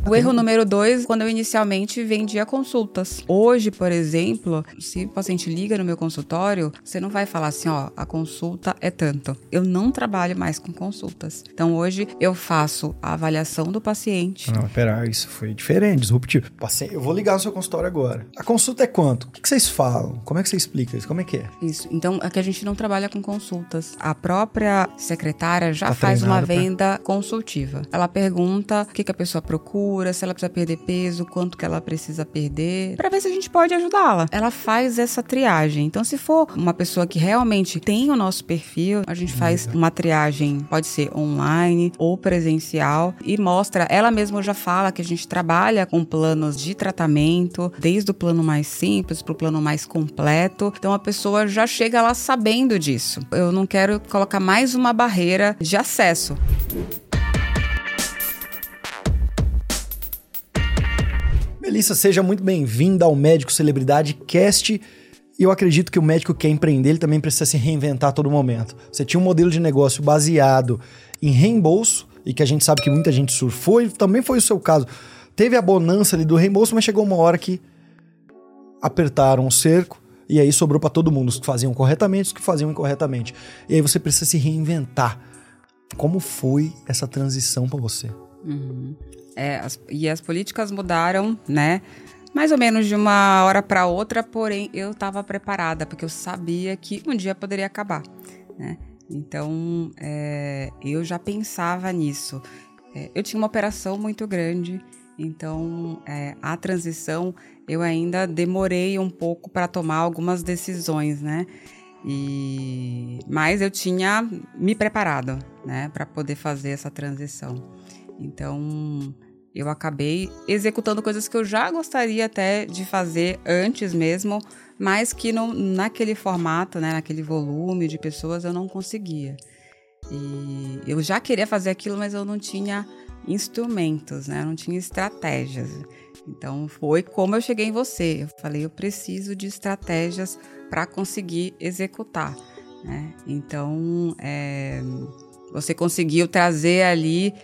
O erro número 2, quando eu inicialmente vendia consultas. Hoje, por exemplo, se o paciente liga no meu consultório, você não vai falar assim, ó, a consulta é tanto. Eu não trabalho mais com consultas. Então, hoje, eu faço a avaliação do paciente. Não, pera, isso foi diferente, disruptivo. Eu vou ligar no seu consultório agora. A consulta é quanto? O que vocês falam? Como é que você explica isso? Como é que é? Isso. Então, aqui a gente não trabalha com consultas. A própria secretária já faz uma venda consultiva. Ela pergunta o que a pessoa procura, se ela precisa perder peso, quanto que ela precisa perder, para ver se a gente pode ajudá-la. Ela faz essa triagem. Então, se for uma pessoa que realmente tem o nosso perfil, a gente faz uma triagem, pode ser online ou presencial, e mostra, ela mesma já fala que a gente trabalha com planos de tratamento, desde o plano mais simples para o plano mais completo. Então, a pessoa já chega lá sabendo disso. Eu não quero colocar mais uma barreira de acesso. Melissa, seja muito bem-vinda ao Médico Celebridade Cast. E eu acredito que o médico que quer empreender, ele também precisa se reinventar a todo momento. Você tinha um modelo de negócio baseado em reembolso, e que a gente sabe que muita gente surfou, e também foi o seu caso. Teve a bonança ali do reembolso, mas chegou uma hora que apertaram o cerco, e aí sobrou para todo mundo, os que faziam corretamente, os que faziam incorretamente. E aí você precisa se reinventar. Como foi essa transição para você? E as políticas mudaram, né? Mais ou menos de uma hora para outra, porém eu estava preparada, porque eu sabia que um dia poderia acabar, né? Então, eu já pensava nisso. Eu tinha uma operação muito grande, então a transição eu ainda demorei um pouco para tomar algumas decisões, né? Mas eu tinha me preparado, né, para poder fazer essa transição. Então, eu acabei executando coisas que eu já gostaria até de fazer antes mesmo, mas que naquele formato, né, naquele volume de pessoas eu não conseguia. E eu já queria fazer aquilo, mas eu não tinha instrumentos, né, eu não tinha estratégias. Então, foi como eu cheguei em você. Eu falei, eu preciso de estratégias para conseguir executar, né? Então, você conseguiu trazer ali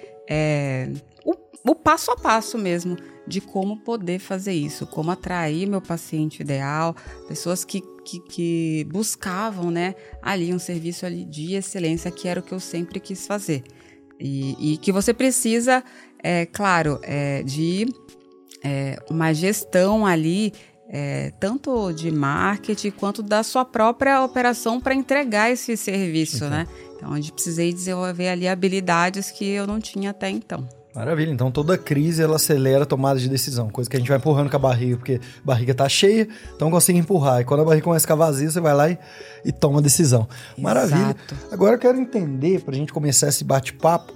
o passo a passo mesmo de como poder fazer isso, como atrair meu paciente ideal, pessoas que buscavam, né, ali um serviço ali de excelência, que era o que eu sempre quis fazer. E que você precisa, claro, de uma gestão ali, tanto de marketing quanto da sua própria operação para entregar esse serviço, né? Então, a gente precisei desenvolver ali habilidades que eu não tinha até então. Maravilha, então toda crise ela acelera a tomada de decisão, coisa que a gente vai empurrando com a barriga, porque a barriga tá cheia, então consegue empurrar, e quando a barriga começa a ficar vazia, você vai lá e toma a decisão. Exato. Maravilha. Agora eu quero entender, pra gente começar esse bate-papo,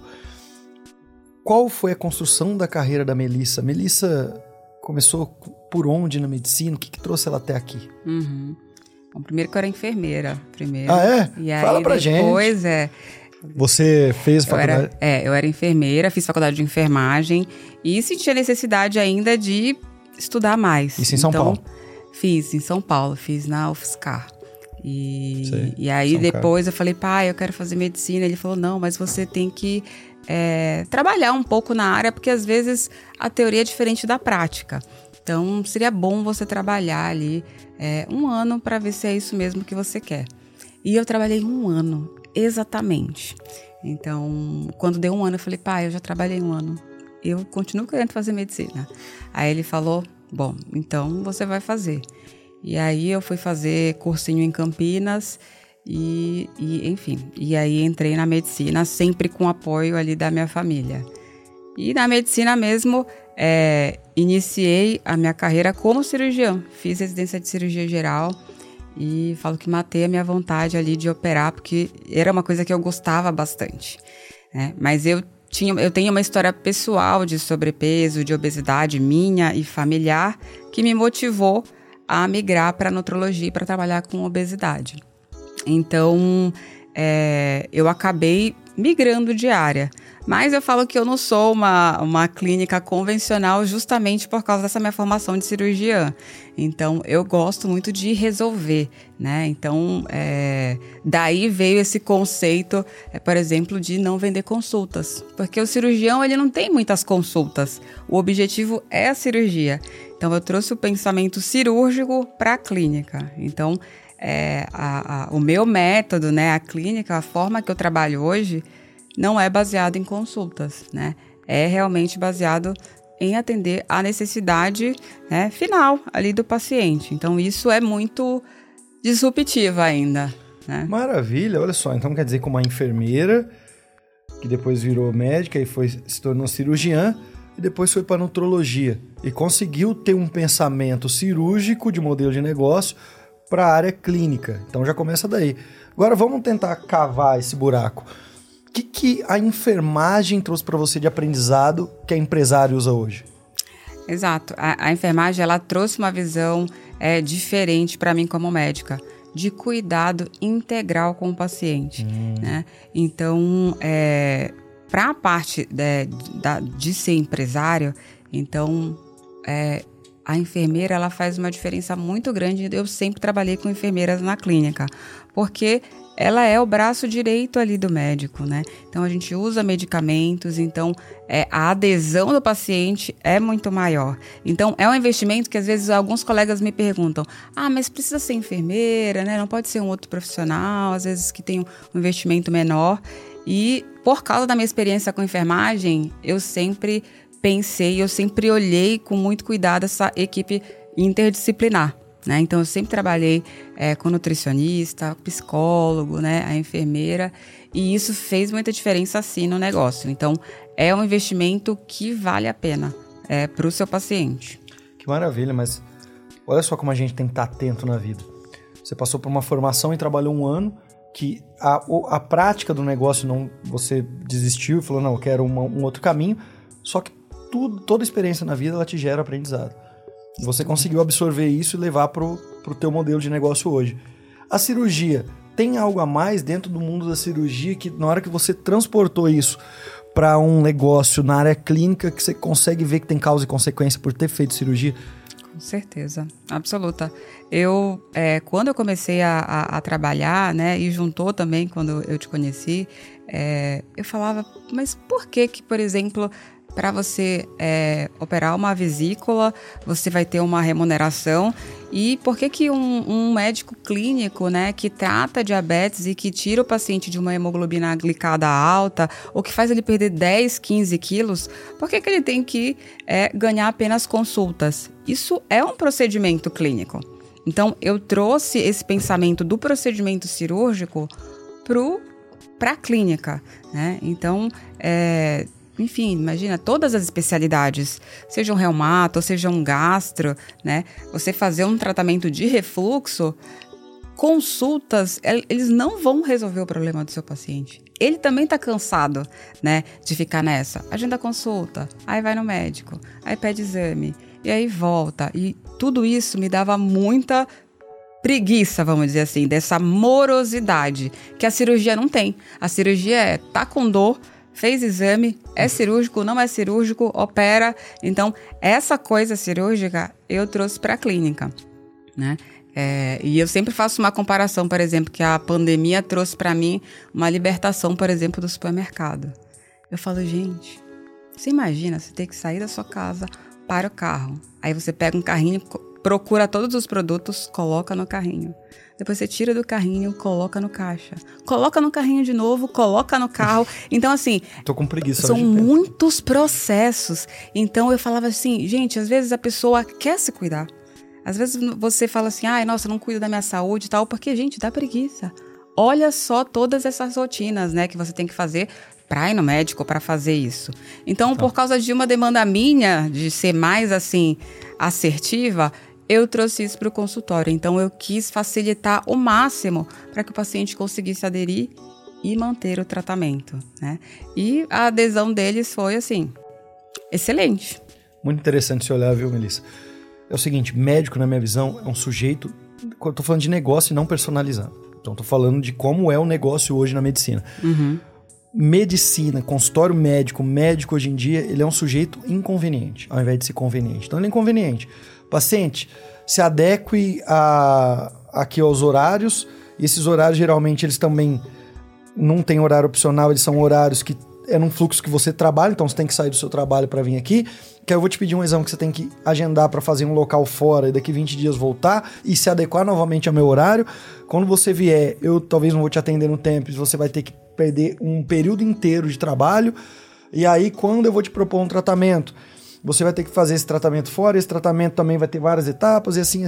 qual foi a construção da carreira da Melissa? Melissa começou por onde na medicina? O que trouxe ela até aqui? Bom, primeiro que eu era enfermeira. Ah, é? E aí, fala pra gente. Depois, Você fez faculdade? Eu era enfermeira, fiz faculdade de enfermagem e senti a necessidade ainda de estudar mais. Isso em São Paulo? Fiz em São Paulo, fiz na UFSCar. Sei, e aí depois eu falei, pai, eu quero fazer medicina. Ele falou, não, mas você tem que trabalhar um pouco na área, porque às vezes a teoria é diferente da prática. Então, seria bom você trabalhar ali 1 ano para ver se é isso mesmo que você quer. E eu trabalhei 1 ano, exatamente. Então, quando deu 1 ano, eu falei, pai, eu já trabalhei 1 ano. Eu continuo querendo fazer medicina. Aí ele falou, bom, então você vai fazer. E aí eu fui fazer cursinho em Campinas enfim. E aí entrei na medicina, sempre com apoio ali da minha família. E na medicina mesmo, iniciei a minha carreira como cirurgiã. Fiz residência de cirurgia geral e falo que matei a minha vontade ali de operar, porque era uma coisa que eu gostava bastante, né? Mas eu tenho uma história pessoal de sobrepeso, de obesidade minha e familiar, que me motivou a migrar para nutrologia para trabalhar com obesidade. Então, eu acabei migrando de área. Mas eu falo que eu não sou uma clínica convencional justamente por causa dessa minha formação de cirurgiã. Então, eu gosto muito de resolver, né? Então, daí veio esse conceito, por exemplo, de não vender consultas. Porque o cirurgião, ele não tem muitas consultas. O objetivo é a cirurgia. Então, eu trouxe o pensamento cirúrgico para a clínica. Então, o meu método, né, a clínica, a forma que eu trabalho hoje, não é baseado em consultas, né? É realmente baseado em atender a necessidade, né, final ali do paciente. Então, isso é muito disruptivo ainda, né? Maravilha, olha só. Então, quer dizer que uma enfermeira, que depois virou médica e se tornou cirurgiã, e depois foi para nutrologia. E conseguiu ter um pensamento cirúrgico de modelo de negócio para a área clínica. Então, já começa daí. Agora, vamos tentar cavar esse buraco. O que a enfermagem trouxe para você de aprendizado que a empresária usa hoje? Exato. A enfermagem, ela trouxe uma visão diferente para mim como médica, de cuidado integral com o paciente, né? Então, para a parte de ser empresário, então, a enfermeira, ela faz uma diferença muito grande. Eu sempre trabalhei com enfermeiras na clínica, porque ela é o braço direito ali do médico, né? Então, a gente usa medicamentos, então a adesão do paciente é muito maior. Então, é um investimento que, às vezes, alguns colegas me perguntam, mas precisa ser enfermeira, né? Não pode ser um outro profissional, às vezes que tem um investimento menor. E, por causa da minha experiência com enfermagem, eu sempre olhei com muito cuidado essa equipe interdisciplinar, né? Então, eu sempre trabalhei com nutricionista, psicólogo, né, a enfermeira, e isso fez muita diferença, sim, no negócio. Então, é um investimento que vale a pena para o seu paciente. Que maravilha, mas olha só como a gente tem que estar atento na vida. Você passou por uma formação e trabalhou 1 ano, que a prática do negócio, você desistiu e falou, não, eu quero um outro caminho, só que toda experiência na vida, ela te gera aprendizado. Você conseguiu absorver isso e levar pro teu modelo de negócio hoje. A cirurgia, tem algo a mais dentro do mundo da cirurgia que na hora que você transportou isso para um negócio na área clínica, que você consegue ver que tem causa e consequência por ter feito cirurgia? Com certeza, absoluta. Quando eu comecei a trabalhar, né, e juntou também quando eu te conheci, eu falava, mas por que, por exemplo, para você operar uma vesícula, você vai ter uma remuneração, e por que um médico clínico, né, que trata diabetes e que tira o paciente de uma hemoglobina glicada alta, ou que faz ele perder 10, 15 quilos, por que ele tem que ganhar apenas consultas? Isso é um procedimento clínico. Então, eu trouxe esse pensamento do procedimento cirúrgico para a clínica, né? Então, enfim, imagina todas as especialidades, seja um reumato, seja um gastro, né? Você fazer um tratamento de refluxo, consultas, eles não vão resolver o problema do seu paciente. Ele também está cansado, né, de ficar nessa. Agenda consulta, aí vai no médico, aí pede exame, e aí volta. E tudo isso me dava muita preguiça, vamos dizer assim, dessa morosidade que a cirurgia não tem. A cirurgia tá com dor, fez exame, é cirúrgico, não é cirúrgico, opera. Então, essa coisa cirúrgica eu trouxe para a clínica, né? E eu sempre faço uma comparação, por exemplo, que a pandemia trouxe para mim uma libertação, por exemplo, do supermercado. Eu falo, gente, você imagina você ter que sair da sua casa para o carro. Aí você pega um carrinho, procura todos os produtos, coloca no carrinho. Depois você tira do carrinho, coloca no caixa. Coloca no carrinho de novo, coloca no carro. Então, assim... Tô com preguiça. São muitos processos. Então, eu falava assim, gente, às vezes a pessoa quer se cuidar. Às vezes você fala assim, nossa, não cuido da minha saúde e tal, porque, gente, dá preguiça. Olha só todas essas rotinas, né, que você tem que fazer para ir no médico, para fazer isso. Então, por causa de uma demanda minha, de ser mais, assim, assertiva, eu trouxe isso para o consultório. Então, eu quis facilitar o máximo para que o paciente conseguisse aderir e manter o tratamento, né? E a adesão deles foi, assim, excelente. Muito interessante você olhar, viu, Melissa? É o seguinte, médico, na minha visão, é um sujeito... Eu tô falando de negócio e não personalizando. Então, tô falando de como é o negócio hoje na medicina. Uhum. medicina, consultório médico, médico hoje em dia, ele é um sujeito inconveniente, ao invés de ser conveniente. Então ele é inconveniente. Paciente, se adeque aqui aos horários, e esses horários geralmente eles também não têm horário opcional, eles são horários que é num fluxo que você trabalha, então você tem que sair do seu trabalho para vir aqui, que aí eu vou te pedir um exame que você tem que agendar para fazer um local fora e daqui 20 dias voltar e se adequar novamente ao meu horário. Quando você vier, eu talvez não vou te atender no tempo, você vai ter que perder um período inteiro de trabalho, e aí quando eu vou te propor um tratamento, você vai ter que fazer esse tratamento fora, esse tratamento também vai ter várias etapas, e assim.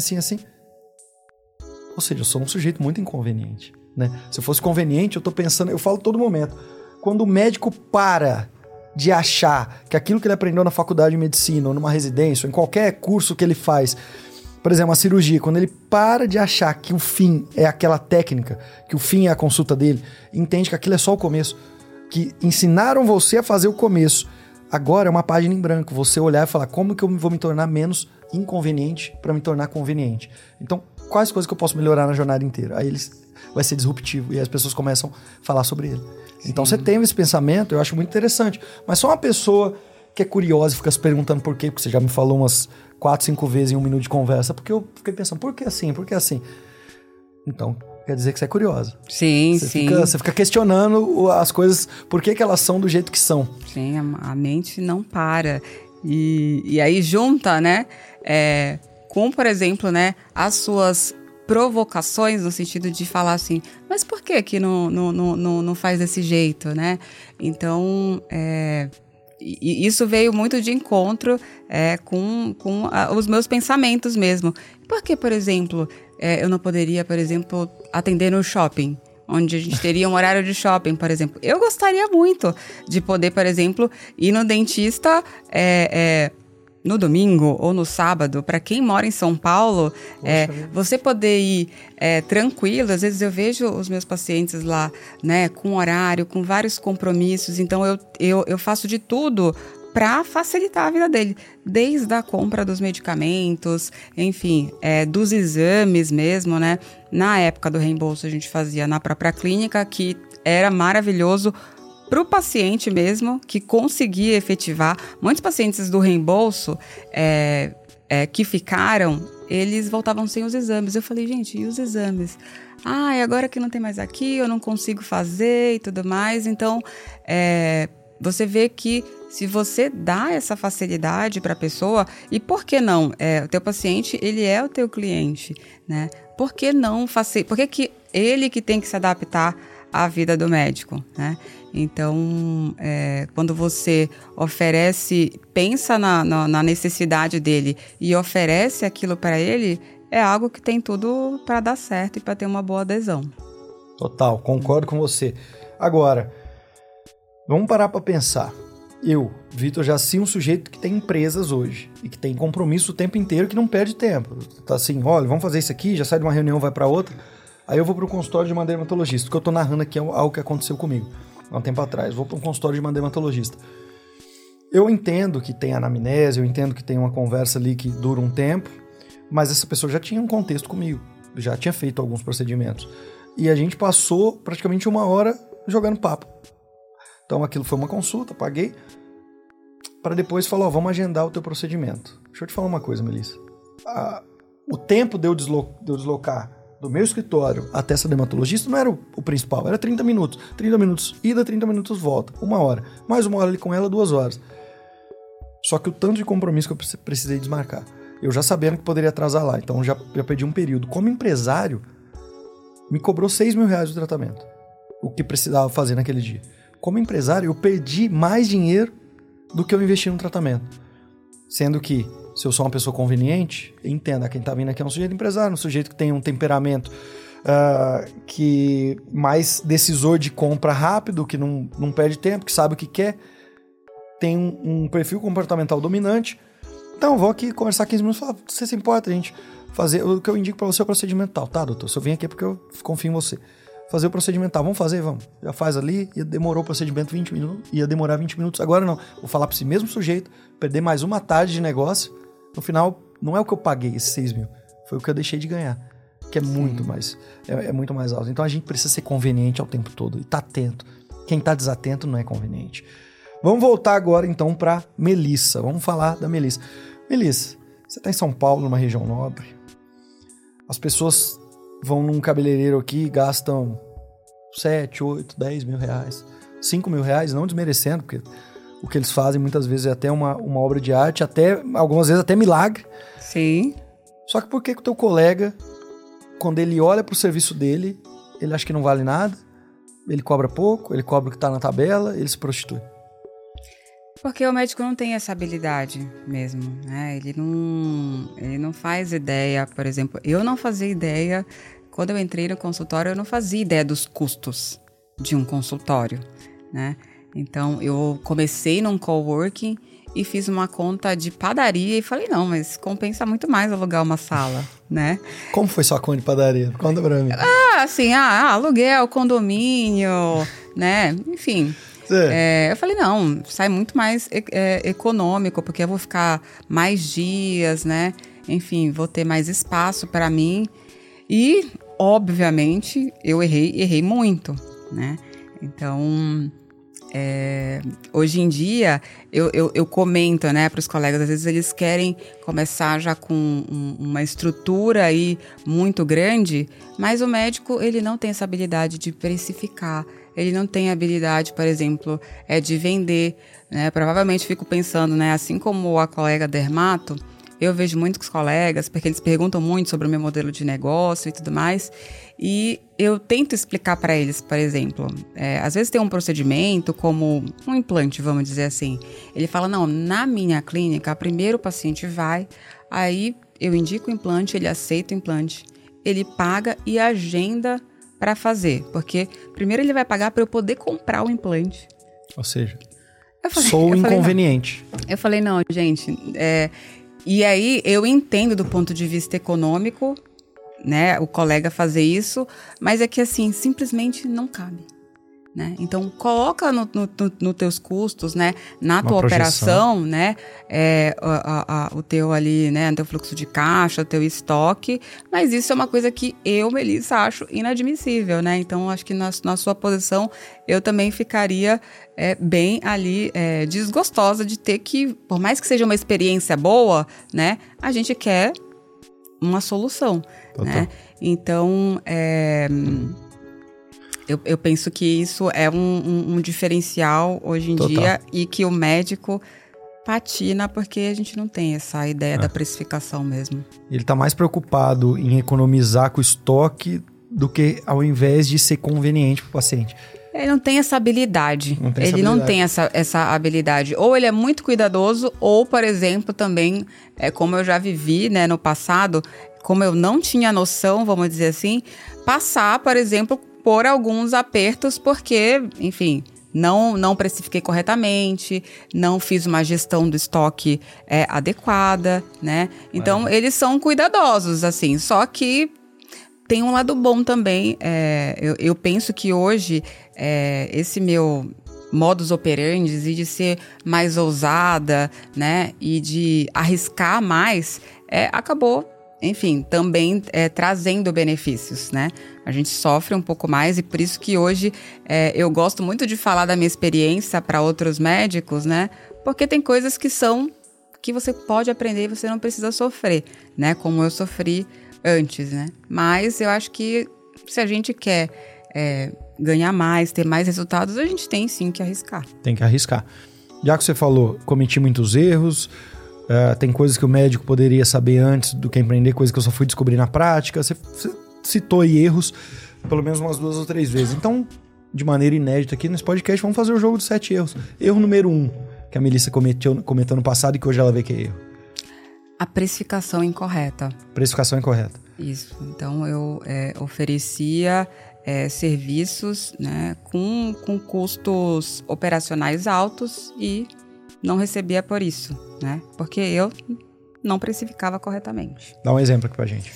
Ou seja, eu sou um sujeito muito inconveniente, né? Se eu fosse conveniente, eu tô pensando, eu falo todo momento, quando o médico para de achar que aquilo que ele aprendeu na faculdade de medicina, ou numa residência, ou em qualquer curso que ele faz, por exemplo, uma cirurgia, quando ele para de achar que o fim é aquela técnica, que o fim é a consulta dele, entende que aquilo é só o começo, que ensinaram você a fazer o começo, agora é uma página em branco, você olhar e falar, como que eu vou me tornar menos inconveniente para me tornar conveniente? Então, quais coisas que eu posso melhorar na jornada inteira? Aí vai ser disruptivo e as pessoas começam a falar sobre ele. Sim. Então você tem esse pensamento, eu acho muito interessante. Mas só uma pessoa que é curiosa e fica se perguntando por quê, porque você já me falou umas 4, 5 vezes em 1 minuto de conversa, porque eu fiquei pensando, por que assim? Por que assim? Então, quer dizer que você é curiosa. Sim, Você fica questionando as coisas, por que elas são do jeito que são. Sim, a mente não para. E aí junta, né, com, por exemplo, né, as suas provocações no sentido de falar assim, mas por que não faz desse jeito, né? Então, isso veio muito de encontro com os meus pensamentos mesmo. Por que, por exemplo, eu não poderia, por exemplo, atender no shopping, onde a gente teria um horário de shopping, por exemplo? Eu gostaria muito de poder, por exemplo, ir no dentista no domingo ou no sábado. Para quem mora em São Paulo, você poder ir tranquilo. Às vezes eu vejo os meus pacientes lá, né, com horário, com vários compromissos, então eu faço de tudo para facilitar a vida dele, desde a compra dos medicamentos, enfim, dos exames mesmo, né? Na época do reembolso a gente fazia na própria clínica, que era maravilhoso para o paciente mesmo, que conseguia efetivar. Muitos pacientes do reembolso que ficaram, eles voltavam sem os exames. Eu falei, gente, e os exames? E agora que não tem mais aqui, eu não consigo fazer e tudo mais. Então, você vê que se você dá essa facilidade para a pessoa, e por que não? O teu paciente, ele é o teu cliente, né? Por que não fazer? Por que ele que tem que se adaptar à vida do médico, né? Então, quando você pensa na necessidade dele e oferece aquilo para ele, é algo que tem tudo para dar certo e para ter uma boa adesão. Total, concordo com você. Agora, vamos parar para pensar. Eu, Vitor Jaci, um sujeito que tem empresas hoje e que tem compromisso o tempo inteiro, que não perde tempo. Tá assim, olha, vamos fazer isso aqui, já sai de uma reunião, vai para outra. Aí eu vou para o consultório de uma dermatologista, porque eu tô narrando aqui algo que aconteceu comigo há um tempo atrás. Vou para um consultório de uma dermatologista. Eu entendo que tem anamnese, eu entendo que tem uma conversa ali que dura um tempo, mas essa pessoa já tinha um contexto comigo, já tinha feito alguns procedimentos. E a gente passou praticamente 1 hora jogando papo. Então aquilo foi uma consulta, paguei, para depois falar, vamos agendar o teu procedimento. Deixa eu te falar uma coisa, Melissa. O tempo de eu deslocar do meu escritório até essa dermatologista não era o principal, era 30 minutos. 30 minutos ida, 30 minutos volta, 1 hora. Mais 1 hora ali com ela, 2 horas. Só que o tanto de compromisso que eu precisei desmarcar. Eu já sabendo que poderia atrasar lá, então já perdi um período. Como empresário, me cobrou R$6.000 o tratamento. O que precisava fazer naquele dia. Como empresário, eu perdi mais dinheiro do que eu investi no tratamento. Sendo que, se eu sou uma pessoa conveniente, entenda, quem está vindo aqui é um sujeito empresário, um sujeito que tem um temperamento que mais decisor de compra rápido, que não perde tempo, que sabe o que quer, tem um perfil comportamental dominante. Então, eu vou aqui conversar 15 minutos e falar, você se importa, gente, fazer o que eu indico para você é o procedimento tal. Tá, doutor, se eu vim aqui é porque eu confio em você. Fazer o procedimento tal, vamos fazer? Vamos. Já faz ali, demorou o procedimento 20 minutos, ia demorar 20 minutos, agora não. Vou falar para esse mesmo sujeito, perder mais uma tarde de negócio, no final, não é o que eu paguei, esses 6 mil, foi o que eu deixei de ganhar, que é muito mais, muito mais alto. Então a gente precisa ser conveniente ao tempo todo e estar atento. Quem tá desatento não é conveniente. Vamos voltar agora, então, pra Melissa. Vamos falar da Melissa. Melissa, você tá em São Paulo, numa região nobre. As pessoas vão num cabeleireiro aqui e gastam 7, 8, 10 mil reais. 5 mil reais, não desmerecendo, porque o que eles fazem muitas vezes é até uma obra de arte, até algumas vezes até milagre. Sim. Só que por que o teu colega, quando ele olha pro serviço dele, ele acha que não vale nada, ele cobra pouco, ele cobra o que tá na tabela, ele se prostitui? Porque o médico não tem essa habilidade mesmo, né? Ele não faz ideia, por exemplo, eu não fazia ideia, quando eu entrei no consultório, eu não fazia ideia dos custos de um consultório, né? Então, eu comecei num coworking e fiz uma conta de padaria e falei, não, mas compensa muito mais alugar uma sala, né? Como foi sua conta de padaria? Conta pra mim. Aluguel, condomínio, né? Enfim... eu falei, não, sai muito mais econômico, porque eu vou ficar mais dias, né? Enfim, vou ter mais espaço para mim. E, obviamente, eu errei muito, né? Então, hoje em dia, eu comento, né, para os colegas, às vezes eles querem começar já com uma estrutura aí muito grande, mas o médico, ele não tem essa habilidade de precificar. Ele não tem habilidade, por exemplo, de vender, né? Provavelmente fico pensando, né? Assim como a colega dermato, eu vejo muitos colegas, porque eles perguntam muito sobre o meu modelo de negócio e tudo mais, e eu tento explicar para eles, por exemplo, às vezes tem um procedimento como um implante, vamos dizer assim. Ele fala, não, na minha clínica, primeiro o paciente vai, aí eu indico o implante, ele aceita o implante, ele paga e agenda para fazer, porque primeiro ele vai pagar para eu poder comprar o implante. Ou seja, sou inconveniente. Eu falei, não, gente, e aí eu entendo do ponto de vista econômico, né, o colega fazer isso, mas é que assim, simplesmente não cabe. Né? Então, coloca nos teus custos, né? Na tua operação, né? O teu ali, né? O teu fluxo de caixa, o teu estoque. Mas isso é uma coisa que eu, Melissa, acho inadmissível, né? Então, acho que na sua posição, eu também ficaria bem ali desgostosa de ter que, por mais que seja uma experiência boa, né? A gente quer uma solução, né? Então, Eu penso que isso é um diferencial hoje em dia e que o médico patina porque a gente não tem essa ideia da precificação mesmo. Ele está mais preocupado em economizar com o estoque do que ao invés de ser conveniente para o paciente. Ele não tem essa habilidade. Não tem essa habilidade. Ou ele é muito cuidadoso, ou, por exemplo, também, como eu já vivi, né, no passado, como eu não tinha noção, vamos dizer assim, passar, por exemplo, por alguns apertos, porque, enfim, não precifiquei corretamente, não fiz uma gestão do estoque adequada, né? Então, eles são cuidadosos, assim, só que tem um lado bom também. Eu penso que hoje, esse meu modus operandi e de ser mais ousada, né? E de arriscar mais, acabou, enfim, também trazendo benefícios, né? A gente sofre um pouco mais e por isso que hoje eu gosto muito de falar da minha experiência para outros médicos, né? Porque tem coisas que você pode aprender e você não precisa sofrer, né? Como eu sofri antes, né? Mas eu acho que se a gente quer ganhar mais, ter mais resultados, a gente tem sim que arriscar. Tem que arriscar. Já que você falou, cometi muitos erros, tem coisas que o médico poderia saber antes do que empreender, coisas que eu só fui descobrir na prática. Você citou aí erros pelo menos umas 2 ou 3 vezes. Então, de maneira inédita aqui nesse podcast, vamos fazer o jogo dos 7 erros. Erro número 1, que a Melissa cometeu no passado e que hoje ela vê que é erro. A precificação incorreta. Precificação incorreta. Isso. Então, eu oferecia serviços, né, com custos operacionais altos e não recebia por isso, né? Porque eu não precificava corretamente. Dá um exemplo aqui pra gente.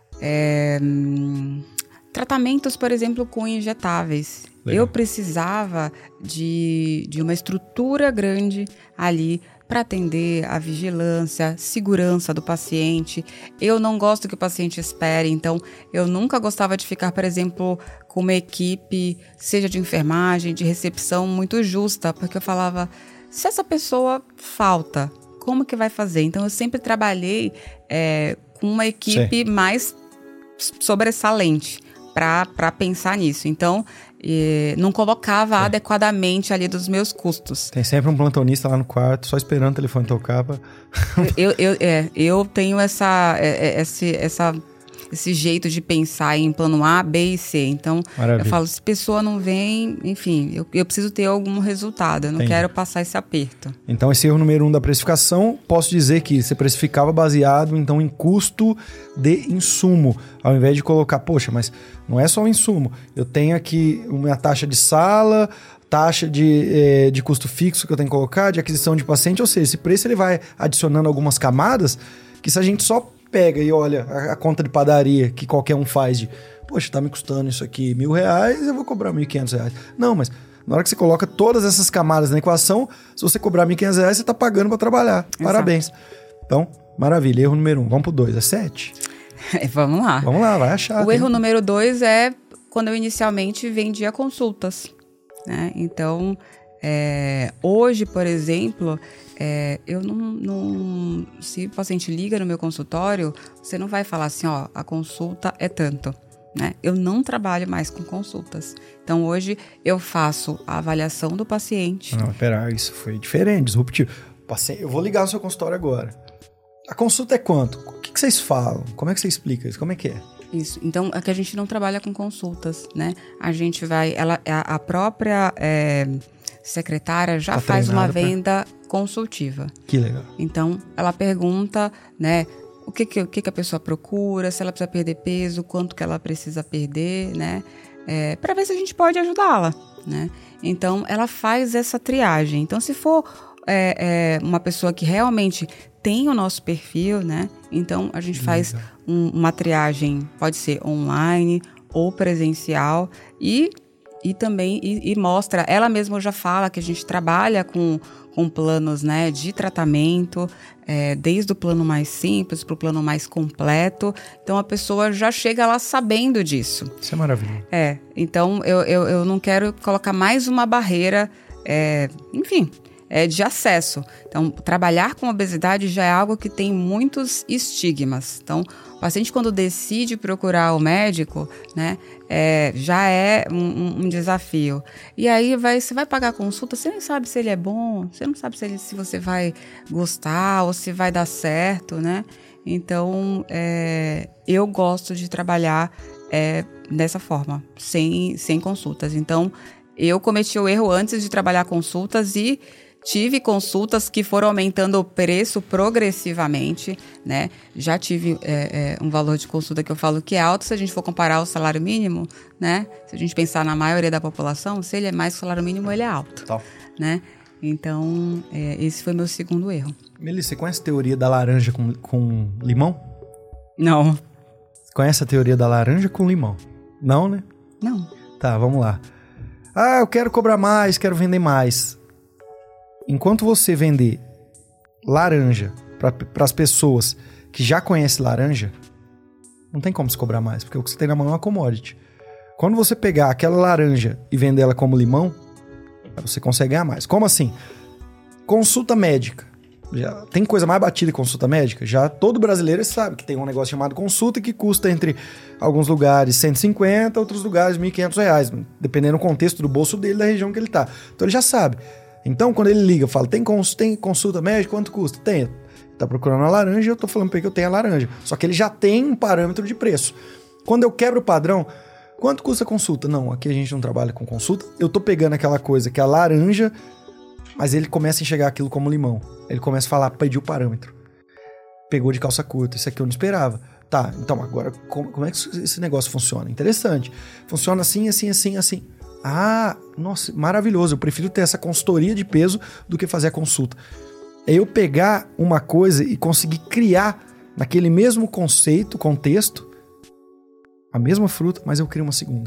Tratamentos, por exemplo, com injetáveis. Legal. Eu precisava de uma estrutura grande ali para atender a vigilância, segurança do paciente. Eu não gosto que o paciente espere, então eu nunca gostava de ficar, por exemplo, com uma equipe, seja de enfermagem, de recepção, muito justa, porque eu falava, se essa pessoa falta, como que vai fazer? Então eu sempre trabalhei com uma equipe mais sobressalente para pensar nisso. Então, não colocava adequadamente ali dos meus custos. Tem sempre um plantonista lá no quarto, só esperando o telefone tocar. Eu tenho esse jeito de pensar em plano A, B e C. Então, Maravilha. Eu falo, se a pessoa não vem, enfim, eu preciso ter algum resultado. Eu não quero passar esse aperto. Então, esse erro número 1 da precificação, posso dizer que você precificava baseado, então, em custo de insumo. Ao invés de colocar, poxa, mas não é só o insumo. Eu tenho aqui uma taxa de sala, taxa de custo fixo que eu tenho que colocar, de aquisição de paciente. Ou seja, esse preço ele vai adicionando algumas camadas que se a gente só pega e olha a conta de padaria que qualquer um faz de, poxa, tá me custando isso aqui R$1.000, eu vou cobrar R$1.500. Não, mas na hora que você coloca todas essas camadas na equação, se você cobrar R$1.500, você tá pagando para trabalhar. Exato. Parabéns. Então, maravilha. Erro número 1. Vamos pro 2. É 7? Vamos lá. Vamos lá, vai achar. O erro número 2 é quando eu inicialmente vendia consultas, né? Então, hoje, por exemplo, eu não... Se o paciente liga no meu consultório, você não vai falar assim, ó, a consulta é tanto, né? Eu não trabalho mais com consultas. Então, hoje, eu faço a avaliação do paciente. Não, pera, isso foi diferente, disruptivo. Eu vou ligar no seu consultório agora. A consulta é quanto? O que vocês falam? Como é que você explica isso? Como é que é? Isso. Então, é que a gente não trabalha com consultas, né? A gente vai... a própria secretária já faz uma venda consultiva. Que legal. Então, ela pergunta, né, o que a pessoa procura, se ela precisa perder peso, quanto que ela precisa perder, né, para ver se a gente pode ajudá-la, né. Então, ela faz essa triagem. Então, se for uma pessoa que realmente tem o nosso perfil, né, então a gente faz uma triagem, pode ser online ou presencial e também mostra, ela mesma já fala que a gente trabalha com planos, né, de tratamento, desde o plano mais simples para o plano mais completo. Então, a pessoa já chega lá sabendo disso. Isso é maravilhoso. Então, eu não quero colocar mais uma barreira, de acesso. Então, trabalhar com obesidade já é algo que tem muitos estigmas. Então, o paciente, quando decide procurar o médico, né, já é um desafio. E aí, você vai pagar a consulta, você nem sabe se ele é bom, você não sabe se você vai gostar ou se vai dar certo, né? Então, eu gosto de trabalhar dessa forma, sem consultas. Então, eu cometi o erro antes de trabalhar consultas e tive consultas que foram aumentando o preço progressivamente, né? Já tive um valor de consulta que eu falo que é alto se a gente for comparar o salário mínimo, né? Se a gente pensar na maioria da população, se ele é mais que o salário mínimo, ele é alto, né? Então, esse foi meu segundo erro. Melissa, você conhece a teoria da laranja com limão? Não. Você conhece a teoria da laranja com limão? Não, né? Não. Tá, vamos lá. Ah, eu quero cobrar mais, quero vender mais. Enquanto você vender laranja para as pessoas que já conhecem laranja, não tem como se cobrar mais, porque o que você tem na mão é uma commodity. Quando você pegar aquela laranja e vender ela como limão, você consegue ganhar mais. Como assim? Consulta médica. Já tem coisa mais batida que consulta médica? Já todo brasileiro sabe que tem um negócio chamado consulta que custa entre alguns lugares 150, outros lugares R$1.500, dependendo do contexto do bolso dele, da região que ele tá. Então ele já sabe. Então quando ele liga, fala, tem consulta médica? Quanto custa? Tem. Tá procurando a laranja e eu tô falando pra ele que eu tenho a laranja. Só que ele já tem um parâmetro de preço. Quando eu quebro o padrão, quanto custa a consulta? Não, aqui a gente não trabalha com consulta. Eu tô pegando aquela coisa que é a laranja, mas ele começa a enxergar aquilo como limão. Ele começa a falar, pediu o parâmetro. Pegou de calça curta, isso aqui eu não esperava. Tá, então agora como é que esse negócio funciona? Interessante. Funciona assim, assim, assim, assim. Ah, nossa, maravilhoso. Eu prefiro ter essa consultoria de peso do que fazer a consulta. É eu pegar uma coisa e conseguir criar naquele mesmo conceito, contexto, a mesma fruta, mas eu crio uma segunda.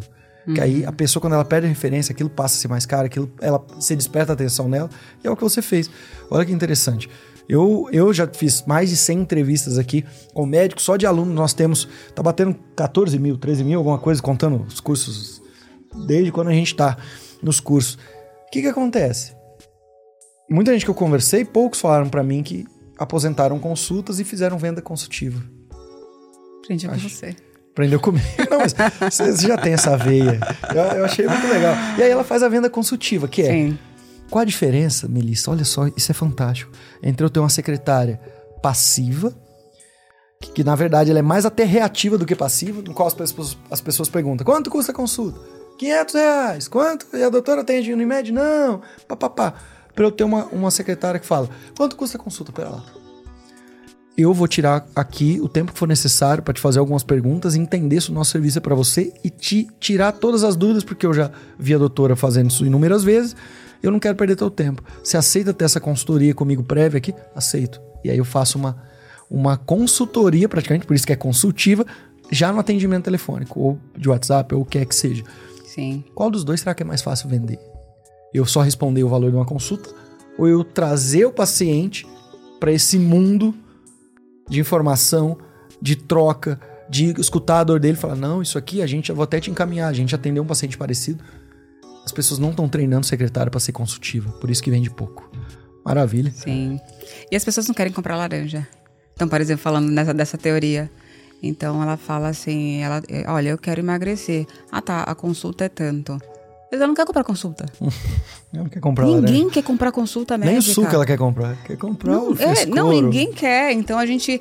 Que aí a pessoa, quando ela perde a referência, aquilo passa a ser mais caro, você desperta a atenção nela, e é o que você fez. Olha que interessante. Eu já fiz mais de 100 entrevistas aqui com médicos, só de alunos nós temos, tá batendo 14 mil, 13 mil, alguma coisa, contando os cursos, desde quando a gente tá nos cursos. O que acontece? Muita gente que eu conversei, poucos falaram pra mim que aposentaram consultas e fizeram venda consultiva. Aprendi com você. Aprendeu comigo. Não, mas você já tem essa veia. Eu achei muito legal. E aí ela faz a venda consultiva, que é... Sim. Qual a diferença, Melissa? Olha só, isso é fantástico. Entre eu ter uma secretária passiva, que na verdade ela é mais até reativa do que passiva, no qual as pessoas perguntam, quanto custa a consulta? R$500. Quanto? E a doutora atende no Unimed? Não. Papapá. Para eu ter uma secretária que fala, quanto custa a consulta? Pera lá. Eu vou tirar aqui o tempo que for necessário para te fazer algumas perguntas, entender se o nosso serviço é para você e te tirar todas as dúvidas, porque eu já vi a doutora fazendo isso inúmeras vezes. Eu não quero perder teu tempo. Você aceita ter essa consultoria comigo prévia aqui? Aceito. E aí eu faço uma consultoria, praticamente, por isso que é consultiva, já no atendimento telefônico, ou de WhatsApp, ou o que é que seja. Sim. Qual dos dois será que é mais fácil vender? Eu só responder o valor de uma consulta, ou eu trazer o paciente para esse mundo de informação, de troca, de escutar a dor dele e falar, não, isso aqui eu vou até te encaminhar, a gente atendeu um paciente parecido. As pessoas não estão treinando secretária para ser consultiva, por isso que vende pouco. Maravilha. Sim. E as pessoas não querem comprar laranja. Então, por exemplo, falando dessa teoria. Então, ela fala assim, olha, eu quero emagrecer. Ah, tá, a consulta é tanto. Mas ela não quer comprar consulta. Ela não quer comprar ninguém laranja. Quer comprar consulta médica. Nem o suco ela quer comprar. Quer comprar o frescor. Não, ninguém quer. Então, a gente...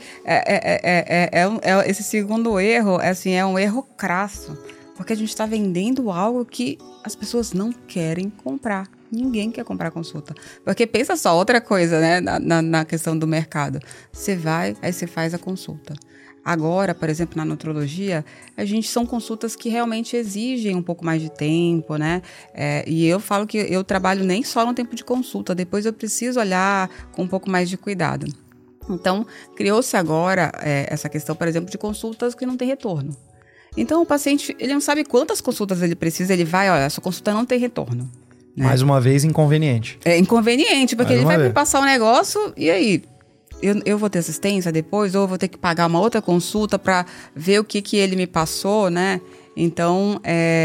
esse segundo erro, é um erro crasso. Porque a gente está vendendo algo que as pessoas não querem comprar. Ninguém quer comprar consulta. Porque pensa só, outra coisa, né? Na questão do mercado. Você vai, aí você faz a consulta. Agora, por exemplo, na nutrologia, são consultas que realmente exigem um pouco mais de tempo, né? E eu falo que eu trabalho nem só no tempo de consulta. Depois eu preciso olhar com um pouco mais de cuidado. Então, criou-se agora essa questão, por exemplo, de consultas que não tem retorno. Então, o paciente, ele não sabe quantas consultas ele precisa, ele vai, olha, essa consulta não tem retorno. Né? Mais uma vez, inconveniente. É inconveniente, porque ele vai me passar um negócio, e aí? Eu vou ter assistência depois, ou eu vou ter que pagar uma outra consulta para ver o que ele me passou, né? Então,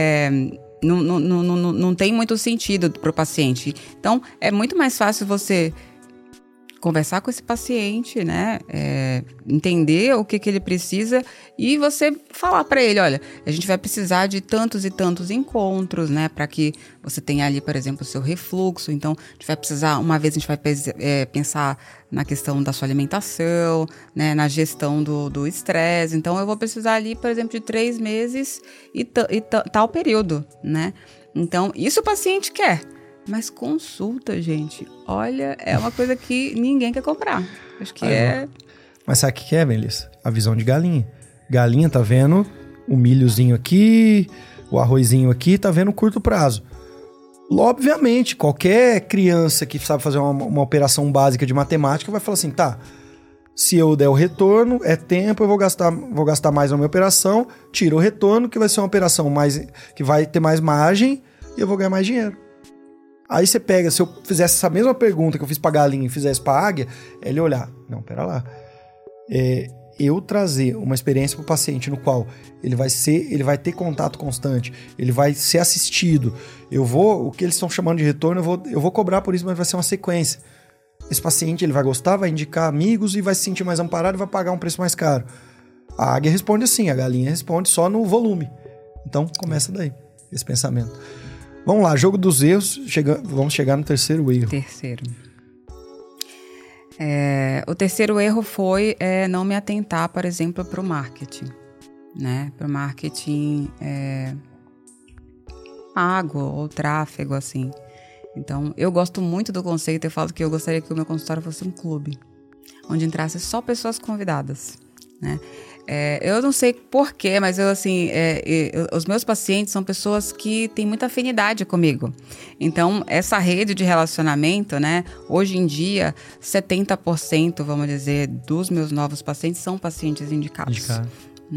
não tem muito sentido para o paciente. Então, é muito mais fácil você conversar com esse paciente, né? Entender o que ele precisa e você falar para ele, olha, a gente vai precisar de tantos e tantos encontros, né? Para que você tenha ali, por exemplo, o seu refluxo. Então, a gente vai precisar, uma vez a gente vai pensar na questão da sua alimentação, né? Na gestão do estresse. Então, eu vou precisar ali, por exemplo, de 3 meses e tal período, né? Então, isso o paciente quer. Mas consulta, gente, olha, é uma coisa que ninguém quer comprar. Acho que Mas sabe o que é, Melissa? A visão de galinha. Galinha tá vendo o milhozinho aqui, o arrozinho aqui, tá vendo o curto prazo. Obviamente, qualquer criança que sabe fazer uma operação básica de matemática vai falar assim, tá, se eu der o retorno, é tempo, eu vou gastar mais na minha operação, tiro o retorno, que vai ser uma operação que vai ter mais margem e eu vou ganhar mais dinheiro. Aí você pega, se eu fizesse essa mesma pergunta que eu fiz pra galinha e fizesse pra águia, ele olhar, não, pera lá. Eu trazer uma experiência pro paciente no qual ele vai ter contato constante, ele vai ser assistido, o que eles estão chamando de retorno, eu vou cobrar por isso, mas vai ser uma sequência. Esse paciente, ele vai gostar, vai indicar amigos e vai se sentir mais amparado e vai pagar um preço mais caro. A águia responde assim, a galinha responde só no volume. Então, começa daí, esse pensamento. Vamos lá, jogo dos erros, vamos chegar no terceiro erro. O terceiro erro foi não me atentar, por exemplo, para o marketing, né? Para o marketing pago ou tráfego, assim. Então, eu gosto muito do conceito, eu falo que eu gostaria que o meu consultório fosse um clube, onde entrasse só pessoas convidadas, né? Eu não sei porquê, mas os meus pacientes são pessoas que têm muita afinidade comigo. Então, essa rede de relacionamento, né? Hoje em dia, 70%, vamos dizer, dos meus novos pacientes são pacientes indicados. Né?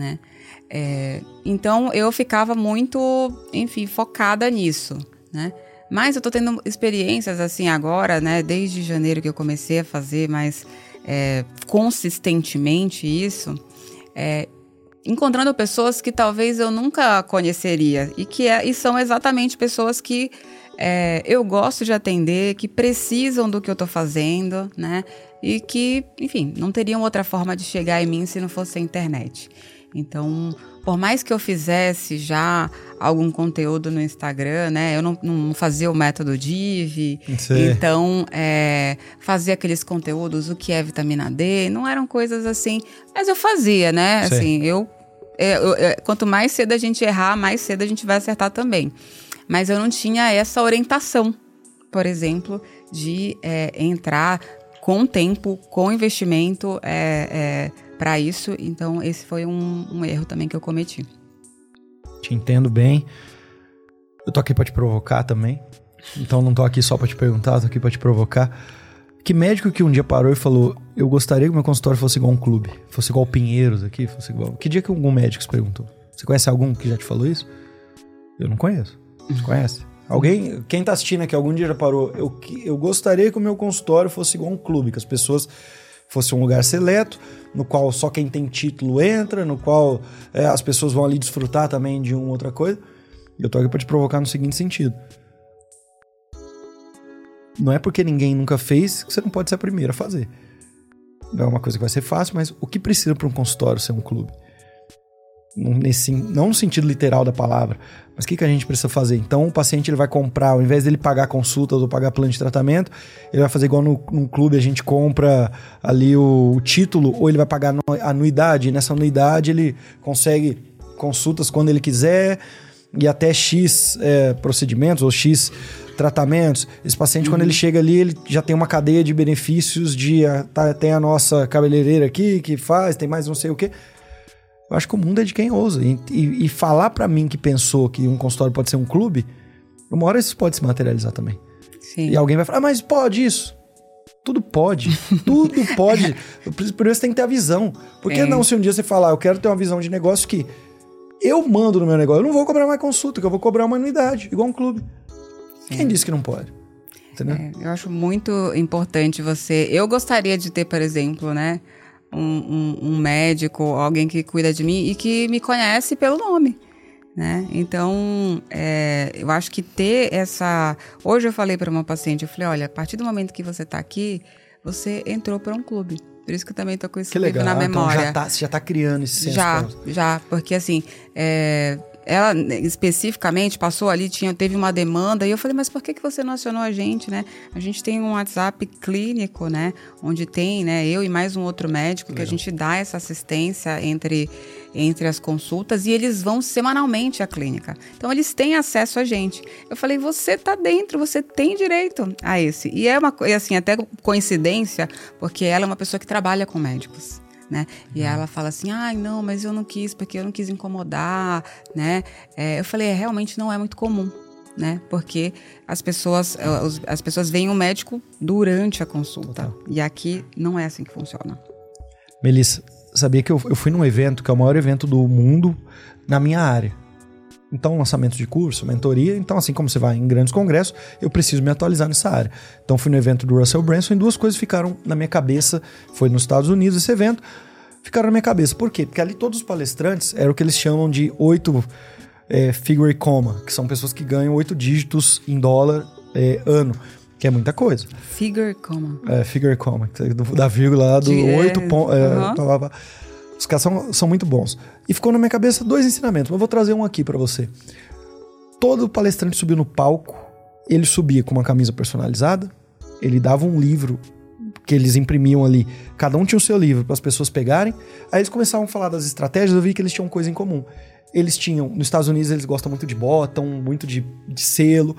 Então, eu ficava muito, enfim, focada nisso, né? Mas eu tô tendo experiências assim agora, né? Desde janeiro que eu comecei a fazer mais consistentemente isso, encontrando pessoas que talvez eu nunca conheceria e são exatamente pessoas que eu gosto de atender, que precisam do que eu tô fazendo, né? E que, enfim, não teriam outra forma de chegar em mim se não fosse a internet. Então, por mais que eu fizesse já algum conteúdo no Instagram, né? Eu não fazia o método DIV. Sim. Então, fazia aqueles conteúdos, o que é vitamina D, não eram coisas assim. Mas eu fazia, né? Sim. Assim, quanto mais cedo a gente errar, mais cedo a gente vai acertar também. Mas eu não tinha essa orientação, por exemplo, de entrar com tempo, com investimento para isso. Então, esse foi um erro também que eu cometi. Te entendo bem. Eu tô aqui para te provocar também. Então, não tô aqui só para te perguntar, tô aqui para te provocar. Que médico que um dia parou e falou: eu gostaria que o meu consultório fosse igual um clube, fosse igual o Pinheiros aqui, fosse igual... Que dia que algum médico se perguntou? Você conhece algum que já te falou isso? Eu não conheço. Você conhece? Alguém, quem tá assistindo aqui, algum dia já parou? Eu gostaria que o meu consultório fosse igual um clube, que as pessoas fossem um lugar seleto, no qual só quem tem título entra, no qual as pessoas vão ali desfrutar também de uma outra coisa. E eu tô aqui pra te provocar no seguinte sentido. Não é porque ninguém nunca fez que você não pode ser a primeira a fazer. Não é uma coisa que vai ser fácil, mas o que precisa para um consultório ser um clube? Não no sentido literal da palavra, mas o que a gente precisa fazer? Então o paciente ele vai comprar, ao invés dele pagar consultas ou pagar plano de tratamento, ele vai fazer igual num clube, a gente compra ali o título, ou ele vai pagar anuidade, e nessa anuidade ele consegue consultas quando ele quiser, e até X procedimentos ou X tratamentos. Esse paciente, quando ele chega ali, ele já tem uma cadeia de benefícios tem a nossa cabeleireira aqui que faz, tem mais não sei o quê. Eu acho que o mundo é de quem ousa. E falar pra mim que pensou que um consultório pode ser um clube, uma hora isso pode se materializar também. Sim. E alguém vai falar: mas pode isso? Tudo pode. Tudo pode. Por isso tem que ter a visão. Por que não, se um dia você falar: eu quero ter uma visão de negócio que eu mando no meu negócio, eu não vou cobrar mais consulta, que eu vou cobrar uma anuidade, igual um clube. Sim. Quem disse que não pode? Entendeu? Eu acho muito importante você... Eu gostaria de ter, por exemplo, né, um médico, alguém que cuida de mim e que me conhece pelo nome, né? Então, eu acho que ter essa... Hoje eu falei para uma paciente, eu falei: olha, a partir do momento que você está aqui, você entrou para um clube. Por isso que eu também tô com esse livro na memória. Então você já tá criando esse senso. Já, porque assim... Ela especificamente passou ali, teve uma demanda, e eu falei: mas por que você não acionou a gente, né? A gente tem um WhatsApp clínico, né? Onde tem, né, eu e mais um outro médico, que a gente dá essa assistência entre as consultas, e eles vão semanalmente à clínica. Então, eles têm acesso a gente. Eu falei: você tá dentro, você tem direito a esse. E assim, até coincidência, porque ela é uma pessoa que trabalha com médicos, né? E ela fala assim: não, mas eu não quis, porque eu não quis incomodar, né? Eu falei: realmente não é muito comum, né? Porque as pessoas veem o médico durante a consulta. Total. E aqui não é assim que funciona. Melissa, sabia que eu fui num evento que é o maior evento do mundo na minha área. Então, lançamento de curso, mentoria. Então, assim como você vai em grandes congressos, eu preciso me atualizar nessa área. Então, fui no evento do Russell Brunson e duas coisas ficaram na minha cabeça. Foi nos Estados Unidos esse evento. Ficaram na minha cabeça. Por quê? Porque ali todos os palestrantes eram o que eles chamam de 8 figure comma, que são pessoas que ganham 8 dígitos em dólar ano, que é muita coisa. Figure comma. Figure comma, da vírgula lá do 8 pontos. Os caras são muito bons. E ficou na minha cabeça 2 ensinamentos. Mas eu vou trazer um aqui pra você. Todo palestrante subiu no palco, ele subia com uma camisa personalizada, ele dava um livro que eles imprimiam ali. Cada um tinha o seu livro para as pessoas pegarem. Aí eles começavam a falar das estratégias, eu vi que eles tinham coisa em comum. Eles tinham, nos Estados Unidos eles gostam muito de bottom, muito de selo.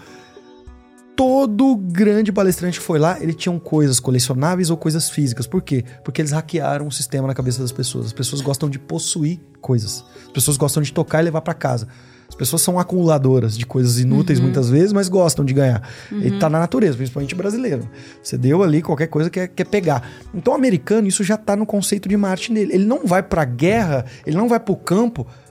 Todo grande palestrante que foi lá, ele tinha coisas colecionáveis ou coisas físicas. Por quê? Porque eles hackearam o sistema na cabeça das pessoas. As pessoas gostam de possuir coisas. As pessoas gostam de tocar e levar para casa. As pessoas são acumuladoras de coisas inúteis muitas vezes, mas gostam de ganhar. E tá na natureza, principalmente brasileiro. Você deu ali qualquer coisa que quer pegar. Então o americano, isso já tá no conceito de marketing dele. Ele não vai pra guerra, ele não vai pro campo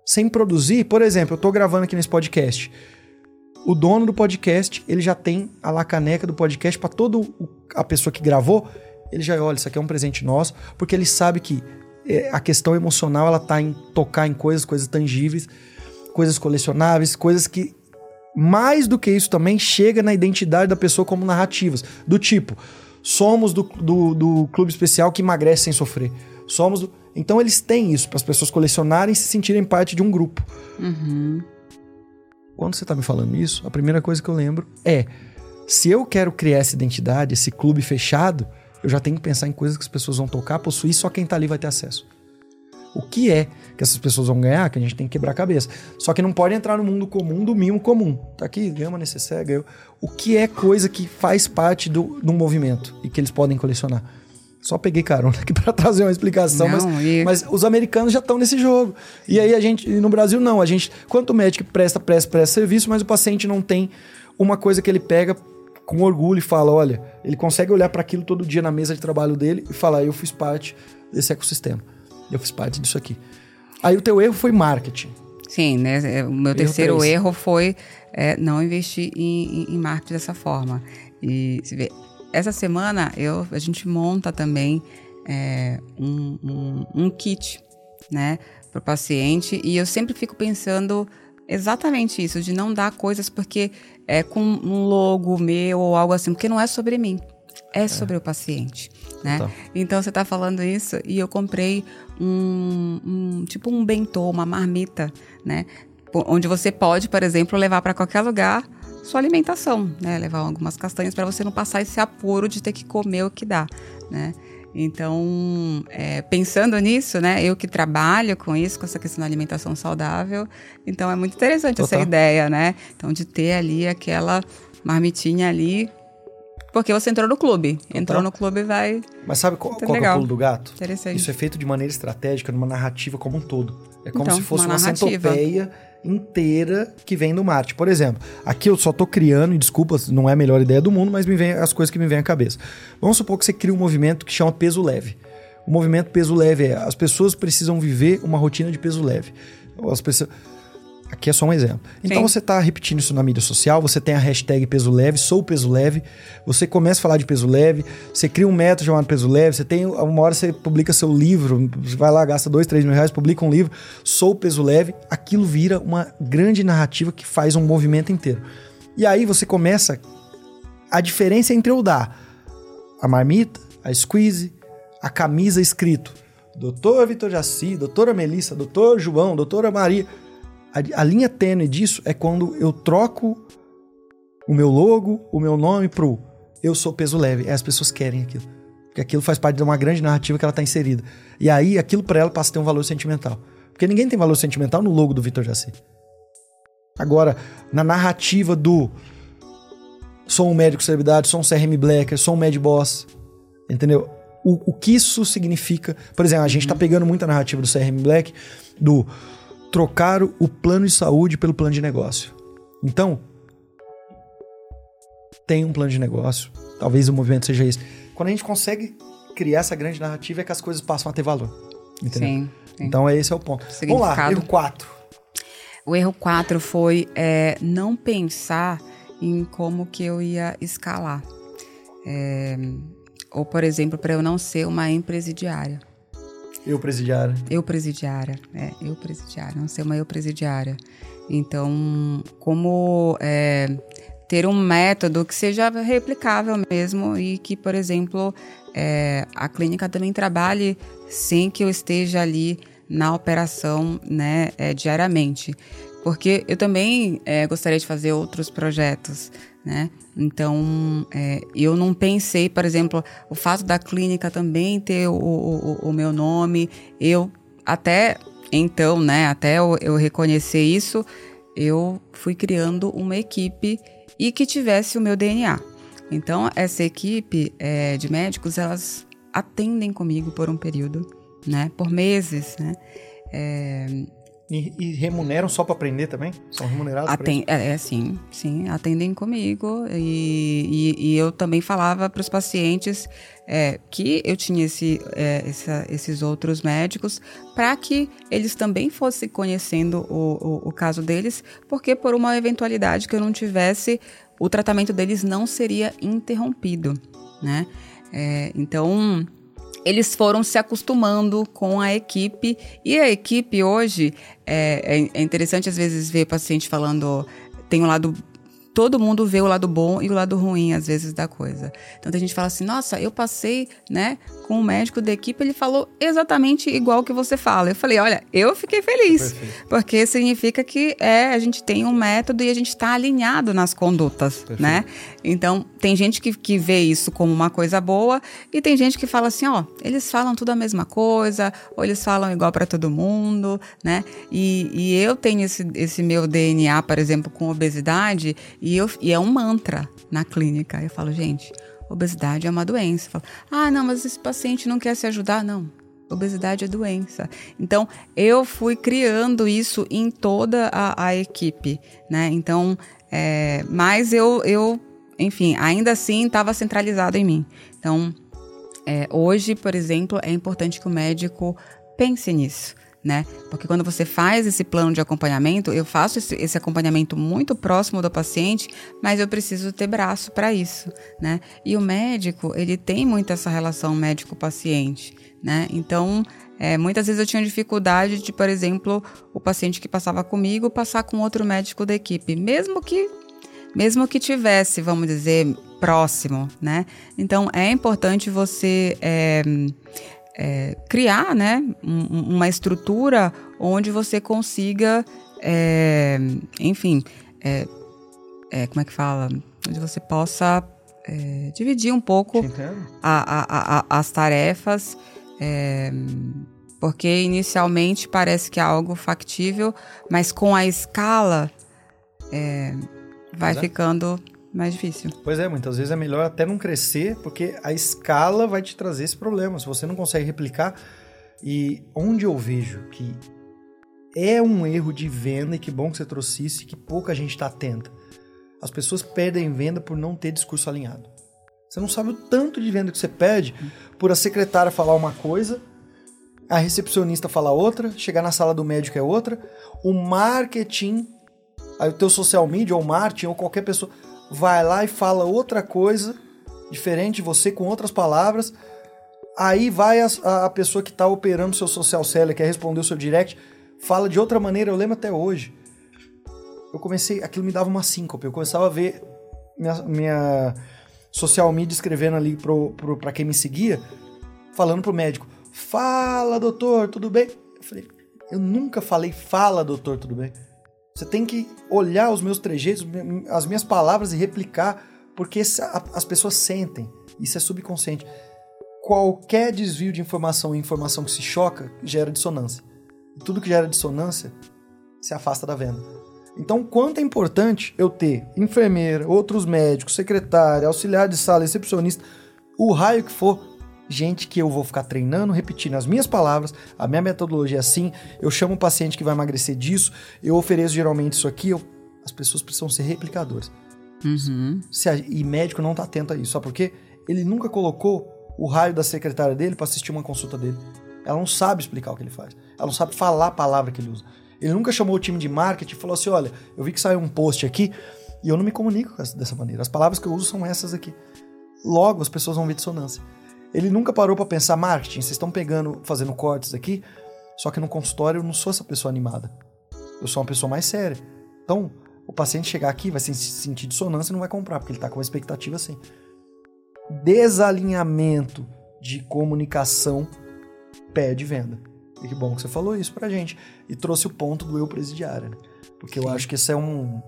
sem produzir. Por exemplo, eu tô gravando aqui nesse podcast. O dono do podcast, ele já tem a lacaneca do podcast para toda a pessoa que gravou. Ele já olha, isso aqui é um presente nosso, porque ele sabe que a questão emocional, ela tá em tocar em coisas tangíveis, coisas colecionáveis, coisas que, mais do que isso também, chega na identidade da pessoa como narrativas. Do tipo, somos do clube especial que emagrece sem sofrer. Então eles têm isso, para as pessoas colecionarem e se sentirem parte de um grupo. Uhum. Quando você tá me falando isso, a primeira coisa que eu lembro é, se eu quero criar essa identidade, esse clube fechado, eu já tenho que pensar em coisas que as pessoas vão tocar, possuir, só quem tá ali vai ter acesso. O que é que essas pessoas vão ganhar, que a gente tem que quebrar a cabeça. Só que não pode entrar no mundo comum do mimo comum. Tá aqui, ganha uma necessaire, ganhou. O que é coisa que faz parte do movimento e que eles podem colecionar? Só peguei carona aqui pra trazer uma explicação, mas os americanos já estão nesse jogo. E aí a gente, no Brasil não, quanto o médico presta serviço, mas o paciente não tem uma coisa que ele pega com orgulho e fala, olha, ele consegue olhar para aquilo todo dia na mesa de trabalho dele e falar, eu fiz parte desse ecossistema, eu fiz parte disso aqui. Aí o teu erro foi marketing. Sim, né? O meu terceiro erro foi não investir em marketing dessa forma. E você vê, essa semana a gente monta também um kit, né, para o paciente, e eu sempre fico pensando exatamente isso, de não dar coisas porque com um logo meu ou algo assim, porque não é sobre mim, é sobre o paciente, né? Então você está falando isso e eu comprei tipo um bentô, uma marmita, né, onde você pode, por exemplo, levar para qualquer lugar sua alimentação, né? Levar algumas castanhas para você não passar esse apuro de ter que comer o que dá, né? Então, pensando nisso, né? Eu que trabalho com isso, com essa questão da alimentação saudável, então é muito interessante essa ideia, né? Então, de ter ali aquela marmitinha ali, porque você entrou no clube. Entrou no clube vai... Mas sabe qual é o pulo do gato? Interessante. Isso é feito de maneira estratégica, numa narrativa como um todo. É como se fosse uma centopeia inteira que vem do marketing. Por exemplo, aqui eu só tô criando, e desculpa, não é a melhor ideia do mundo, mas me vem as coisas que me vêm à cabeça. Vamos supor que você cria um movimento que chama peso leve. O movimento peso leve as pessoas precisam viver uma rotina de peso leve. Aqui é só um exemplo. Então você está repetindo isso na mídia social, você tem a hashtag peso leve, sou peso leve, você começa a falar de peso leve, você cria um método chamado peso leve, você tem uma hora você publica seu livro, você vai lá, gasta 2, 3 mil reais, publica um livro, sou peso leve, aquilo vira uma grande narrativa que faz um movimento inteiro. E aí você começa a diferença entre eu dar a marmita, a squeeze, a camisa escrito Dr. Vitor Jaci, doutora Melissa, doutor João, doutora Maria. A linha tênue disso é quando eu troco o meu logo, o meu nome pro eu sou peso leve. As pessoas querem aquilo. Porque aquilo faz parte de uma grande narrativa que ela está inserida. E aí aquilo para ela passa a ter um valor sentimental. Porque ninguém tem valor sentimental no logo do Vitor Jaci. Agora, na narrativa do sou um médico celebridade, sou um CRM Blacker, sou um Mad Boss, entendeu? O que isso significa? Por exemplo, a gente está pegando muito a narrativa do CRM Black, do trocar o plano de saúde pelo plano de negócio. Então, tem um plano de negócio. Talvez o movimento seja isso. Quando a gente consegue criar essa grande narrativa, é que as coisas passam a ter valor. Entendeu? Sim. Então, esse é o ponto. Vamos lá, erro 4. O erro 4 foi não pensar em como que eu ia escalar. Ou, por exemplo, para eu não ser uma empresidiária. Eu presidiária, não ser uma eu presidiária. Então, como ter um método que seja replicável mesmo e que, por exemplo, a clínica também trabalhe sem que eu esteja ali na operação, né, diariamente. Porque eu também gostaria de fazer outros projetos, né? Então, eu não pensei, por exemplo, o fato da clínica também ter o meu nome, eu até então, né, até eu reconhecer isso, eu fui criando uma equipe e que tivesse o meu DNA. Então, essa equipe de médicos, elas atendem comigo por um período, né, por meses, né, E remuneram só para aprender também? São remunerados para isso? Sim, atendem comigo. E eu também falava para os pacientes que eu tinha esses outros médicos para que eles também fossem conhecendo o caso deles, porque por uma eventualidade que eu não tivesse, o tratamento deles não seria interrompido, né? Então, eles foram se acostumando com a equipe, e a equipe hoje, é interessante às vezes ver paciente falando, tem um lado, todo mundo vê o lado bom e o lado ruim às vezes da coisa. Então a gente fala assim, nossa, eu passei, né, com o médico da equipe, ele falou exatamente igual que você fala. Eu falei, olha, eu fiquei feliz, porque significa que a gente tem um método e a gente está alinhado nas condutas, né? Então, tem gente que vê isso como uma coisa boa e tem gente que fala assim, eles falam tudo a mesma coisa, ou eles falam igual para todo mundo, né? E eu tenho esse meu DNA, por exemplo, com obesidade, e é um mantra na clínica. Eu falo, gente, obesidade é uma doença. Eu falo, não, mas esse paciente não quer se ajudar. Não, obesidade é doença. Então, eu fui criando isso em toda a equipe, né? Então, mas eu enfim, ainda assim estava centralizado em mim. Então, hoje, por exemplo, é importante que o médico pense nisso, né? Porque quando você faz esse plano de acompanhamento, eu faço esse acompanhamento muito próximo do paciente, mas eu preciso ter braço para isso, né? E o médico, ele tem muito essa relação médico-paciente, né? Então, muitas vezes eu tinha dificuldade de, por exemplo, o paciente que passava comigo passar com outro médico da equipe, mesmo que tivesse, vamos dizer, próximo, né? Então, é importante você criar, né, uma estrutura onde você consiga, enfim, como é que fala? Onde você possa dividir um pouco as tarefas, porque inicialmente parece que é algo factível, mas com a escala vai ficando mais difícil. Pois muitas vezes é melhor até não crescer, porque a escala vai te trazer esse problema. Se você não consegue replicar, e onde eu vejo que é um erro de venda, e que bom que você trouxe isso, e que pouca gente está atenta. As pessoas perdem venda por não ter discurso alinhado. Você não sabe o tanto de venda que você perde por a secretária falar uma coisa, a recepcionista falar outra, chegar na sala do médico é outra, o marketing, aí o teu social media ou marketing ou qualquer pessoa vai lá e fala outra coisa diferente de você, com outras palavras. Aí vai a pessoa que está operando o seu social seller, quer responder o seu direct, fala de outra maneira. Eu lembro até hoje. Eu comecei, aquilo me dava uma síncope. Eu começava a ver minha social media escrevendo ali para quem me seguia, falando pro médico, fala doutor, tudo bem? Eu falei, eu nunca falei fala doutor, tudo bem? Você tem que olhar os meus trejeitos, as minhas palavras e replicar, porque as pessoas sentem. Isso é subconsciente. Qualquer desvio de informação e informação que se choca gera dissonância. E tudo que gera dissonância se afasta da venda. Então, quanto é importante eu ter enfermeira, outros médicos, secretária, auxiliar de sala, recepcionista, o raio que for, gente que eu vou ficar treinando, repetindo as minhas palavras, a minha metodologia é assim, eu chamo um paciente que vai emagrecer disso, eu ofereço geralmente isso aqui, as pessoas precisam ser replicadoras. Uhum. E médico não está atento a isso, sabe por quê? Ele nunca colocou o raio da secretária dele para assistir uma consulta dele. Ela não sabe explicar o que ele faz, ela não sabe falar a palavra que ele usa. Ele nunca chamou o time de marketing e falou assim, olha, eu vi que saiu um post aqui e eu não me comunico dessa maneira, as palavras que eu uso são essas aqui. Logo, as pessoas vão ver dissonância. Ele nunca parou para pensar, marketing, vocês estão fazendo cortes aqui, só que no consultório eu não sou essa pessoa animada. Eu sou uma pessoa mais séria. Então, o paciente chegar aqui vai sentir dissonância e não vai comprar, porque ele está com uma expectativa assim. Desalinhamento de comunicação pede venda. E que bom que você falou isso pra gente. E trouxe o ponto do eu presidiário, né? Porque eu acho que isso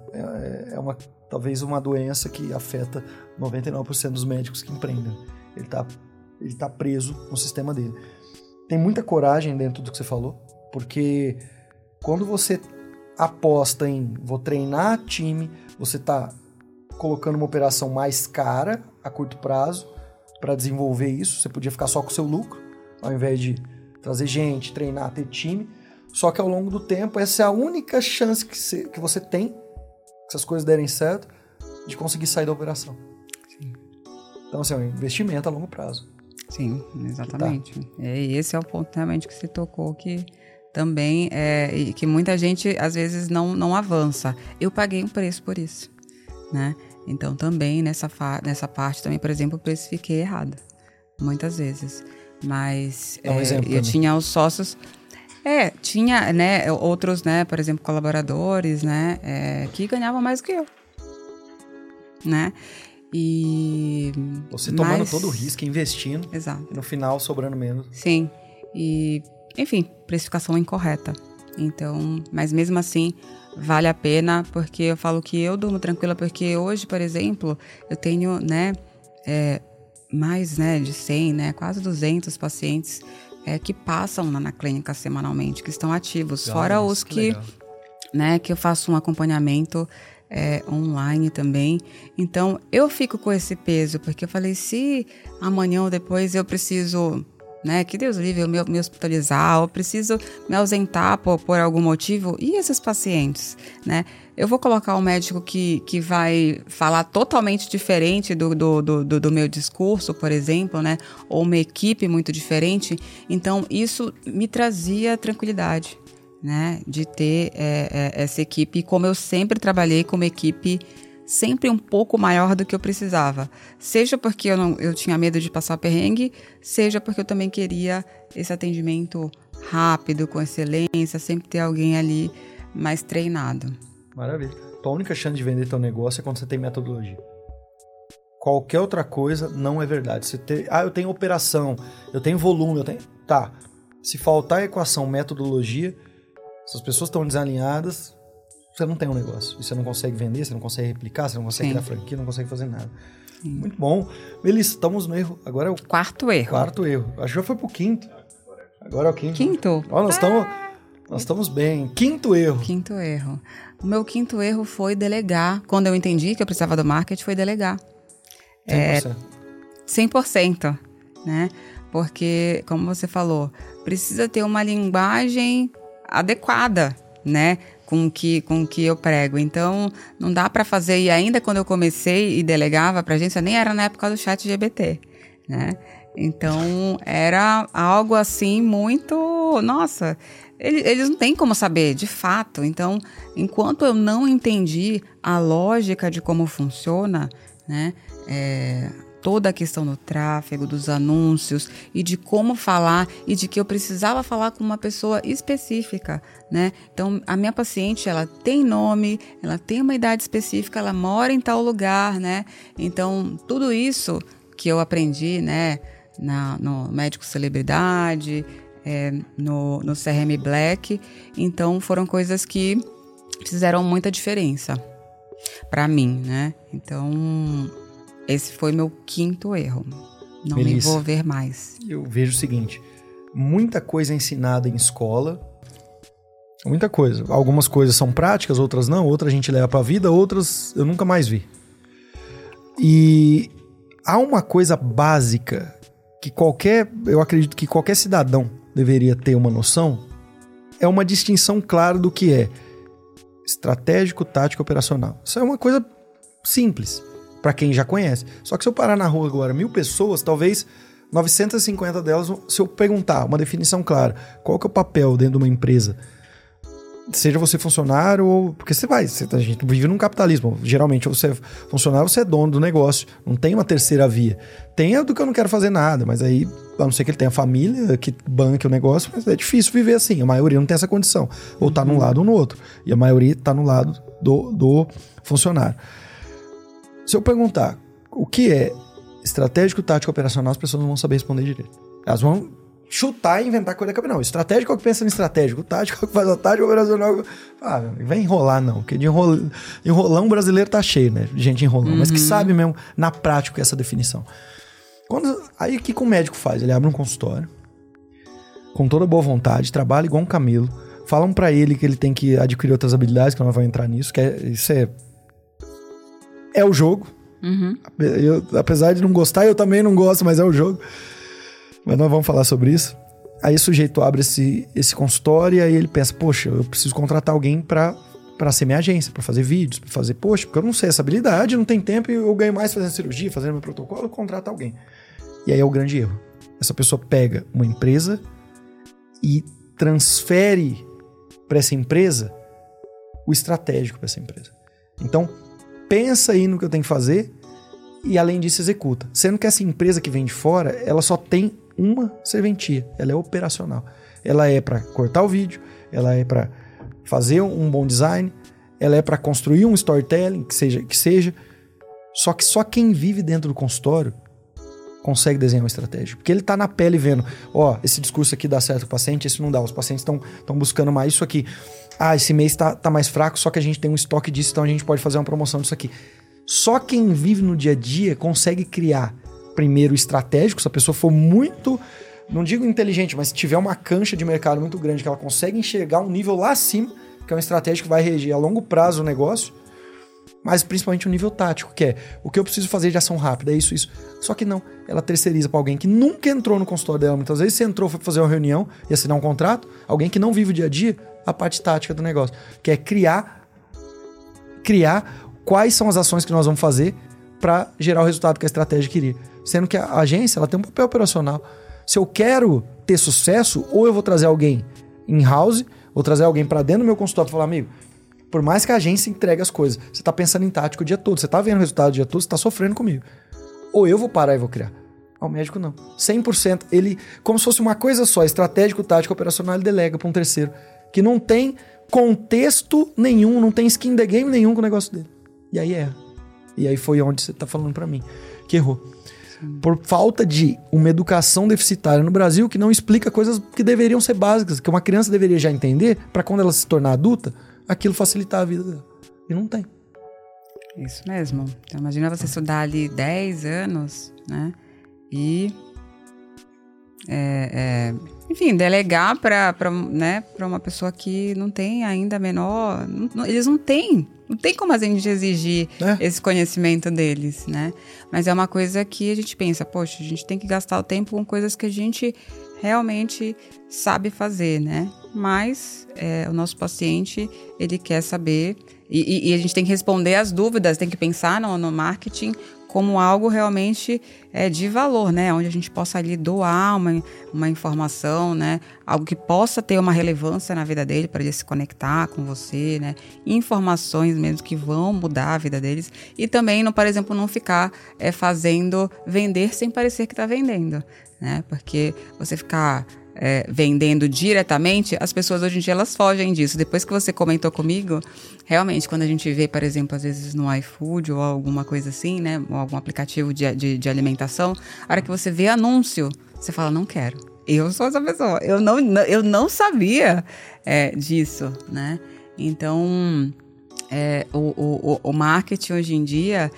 talvez uma doença que afeta 99% dos médicos que empreendem. Ele tá preso no sistema dele. Tem muita coragem dentro do que você falou, porque quando você aposta em vou treinar time, você tá colocando uma operação mais cara a curto prazo para desenvolver isso. Você podia ficar só com o seu lucro, ao invés de trazer gente, treinar, ter time. Só que ao longo do tempo, essa é a única chance que você tem, se as coisas derem certo, de conseguir sair da operação. Sim. Então, assim, é um investimento a longo prazo. Sim, exatamente. E esse é o ponto realmente que você tocou, que também e que muita gente às vezes não avança. Eu paguei um preço por isso, né? Então também nessa parte também, por exemplo, eu precifiquei errado, muitas vezes. Mas Dá um exemplo eu também. tinha os sócios, tinha, né, outros, né, por exemplo, colaboradores, né, que ganhavam mais do que eu, né? E você tomando todo o risco, investindo. Exato. E no final sobrando menos. Sim. E, enfim, precificação incorreta. Então, mas mesmo assim, vale a pena, porque eu falo que eu durmo tranquila, porque hoje, por exemplo, eu tenho, né, mais, né, de 100, né, quase 200 pacientes que passam na clínica semanalmente, que estão ativos, fora os que né, que eu faço um acompanhamento online também. Então, eu fico com esse peso, porque eu falei, se amanhã ou depois eu preciso, né, que Deus livre, eu me hospitalizar, ou preciso me ausentar por algum motivo, e esses pacientes, né? Eu vou colocar um médico que vai falar totalmente diferente do meu discurso, por exemplo, né? Ou uma equipe muito diferente. Então, isso me trazia tranquilidade, né, de ter essa equipe, como eu sempre trabalhei com uma equipe sempre um pouco maior do que eu precisava, seja porque eu tinha medo de passar perrengue, seja porque eu também queria esse atendimento rápido, com excelência, sempre ter alguém ali mais treinado. Maravilha. Tua única chance de vender teu negócio é quando você tem metodologia. Qualquer outra coisa não é verdade. Eu tenho operação, eu tenho volume, Tá, se faltar equação, metodologia, se as pessoas estão desalinhadas, você não tem um negócio. E você não consegue vender, você não consegue replicar, você não consegue criar franquia, não consegue fazer nada. Sim. Muito bom. Melissa, estamos no erro. Agora é o quarto erro. Acho que já foi pro quinto. Agora é o quinto. Quinto? Ó, nós estamos bem. Quinto erro. Quinto erro. O meu quinto erro foi delegar. Quando eu entendi que eu precisava do marketing, foi delegar. 100%. 100%, né? Porque, como você falou, precisa ter uma linguagem adequada, né, com que eu prego. Então, não dá para fazer, e ainda quando eu comecei e delegava para agência, nem era na época do ChatGPT, né? Então, era algo assim muito... Nossa, eles não têm como saber, de fato. Então, enquanto eu não entendi a lógica de como funciona, né, toda a questão do tráfego, dos anúncios e de como falar e de que eu precisava falar com uma pessoa específica, né? Então, a minha paciente, ela tem nome, ela tem uma idade específica, ela mora em tal lugar, né? Então, tudo isso que eu aprendi, né, no Médico Celebridade, no CRM Black, então foram coisas que fizeram muita diferença para mim, né? Então... esse foi meu quinto erro. Não me envolver mais. Eu vejo o seguinte, muita coisa é ensinada em escola, muita coisa. Algumas coisas são práticas, outras não, outras a gente leva pra vida, outras eu nunca mais vi. E há uma coisa básica que eu acredito que qualquer cidadão deveria ter uma noção, é uma distinção clara do que é estratégico, tático e operacional. Isso é uma coisa simples. Para quem já conhece. Só que se eu parar na rua agora 1.000 pessoas, talvez 950 delas, se eu perguntar uma definição clara, qual que é o papel dentro de uma empresa? Seja você funcionário ou... porque a gente vive num capitalismo. Geralmente, ou você é funcionário ou você é dono do negócio. Não tem uma terceira via. Tem a do que eu não quero fazer nada, mas aí, a não ser que ele tenha família que banque o negócio, mas é difícil viver assim. A maioria não tem essa condição. Ou tá num lado ou no outro. E a maioria tá no lado do funcionário. Se eu perguntar o que é estratégico, tático, operacional, as pessoas não vão saber responder direito. Elas vão chutar e inventar coisa da cabeça. Não, estratégico é o que pensa no estratégico, tático é o que faz a tática, operacional... vem enrolar não, porque de enrolão brasileiro tá cheio, né? De gente enrolando, mas que sabe mesmo na prática essa definição. Aí o que o médico faz? Ele abre um consultório, com toda boa vontade, trabalha igual um camelo, falam pra ele que ele tem que adquirir outras habilidades, que nós vamos entrar nisso, isso é o jogo. Eu, apesar de não gostar, eu também não gosto, mas é o jogo. Mas nós vamos falar sobre isso. Aí o sujeito abre esse consultório e aí ele pensa, poxa, eu preciso contratar alguém para ser minha agência, para fazer vídeos, para fazer, poxa, porque eu não sei essa habilidade, não tem tempo e eu ganho mais fazendo cirurgia, fazendo meu protocolo, eu contrato alguém. E aí é o grande erro. Essa pessoa pega uma empresa e transfere para essa empresa o estratégico para essa empresa. Então, pensa aí no que eu tenho que fazer e além disso executa. Sendo que essa empresa que vem de fora, ela só tem uma serventia, ela é operacional. Ela é para cortar o vídeo, ela é para fazer um bom design, ela é para construir um storytelling, que seja. Só que só quem vive dentro do consultório consegue desenhar uma estratégia. Porque ele tá na pele vendo, esse discurso aqui dá certo com o paciente, esse não dá. Os pacientes estão buscando mais isso aqui. Esse mês tá mais fraco, só que a gente tem um estoque disso, então a gente pode fazer uma promoção disso aqui. Só quem vive no dia a dia consegue criar primeiro estratégico, se a pessoa for muito, não digo inteligente, mas se tiver uma cancha de mercado muito grande, que ela consegue enxergar um nível lá acima, que é uma estratégia que vai reger a longo prazo o negócio, mas principalmente o nível tático, que é o que eu preciso fazer de ação rápida, é isso. Só que não, ela terceiriza para alguém que nunca entrou no consultório dela. Muitas vezes você entrou, foi fazer uma reunião e assinar um contrato, alguém que não vive o dia a dia, a parte tática do negócio, que é criar quais são as ações que nós vamos fazer para gerar o resultado que a estratégia queria. Sendo que a agência ela tem um papel operacional. Se eu quero ter sucesso, ou eu vou trazer alguém in-house, ou trazer alguém para dentro do meu consultório e falar, amigo, por mais que a agência entregue as coisas, você tá pensando em tático o dia todo, você tá vendo o resultado o dia todo, você tá sofrendo comigo. Ou eu vou parar e vou criar. O médico não. 100%, ele, como se fosse uma coisa só, estratégico, tático, operacional, ele delega para um terceiro, que não tem contexto nenhum, não tem skin the game nenhum com o negócio dele. E aí erra. E aí foi onde você tá falando para mim, que errou. Por falta de uma educação deficitária no Brasil que não explica coisas que deveriam ser básicas, que uma criança deveria já entender para quando ela se tornar adulta, aquilo facilitar a vida dela. E não tem. Isso mesmo. Então, imagina você estudar ali 10 anos, né? E, enfim, delegar para uma pessoa que não tem ainda a menor... eles não têm. Não tem como a gente exigir esse conhecimento deles, né? Mas é uma coisa que a gente pensa, poxa, a gente tem que gastar o tempo com coisas que a gente realmente sabe fazer, né? Mas o nosso paciente, ele quer saber e a gente tem que responder as dúvidas, tem que pensar no marketing como algo realmente de valor, né? Onde a gente possa ali doar uma informação, né? Algo que possa ter uma relevância na vida dele para ele se conectar com você, né? Informações mesmo que vão mudar a vida deles e também, por exemplo, não ficar vender sem parecer que está vendendo, né? Porque você ficar vendendo diretamente, as pessoas hoje em dia elas fogem disso. Depois que você comentou comigo, realmente, quando a gente vê, por exemplo, às vezes no iFood ou alguma coisa assim, né, ou algum aplicativo de alimentação, a hora que você vê anúncio, você fala, não quero. Eu sou essa pessoa. Eu não sabia disso, né? Então, o marketing hoje em dia...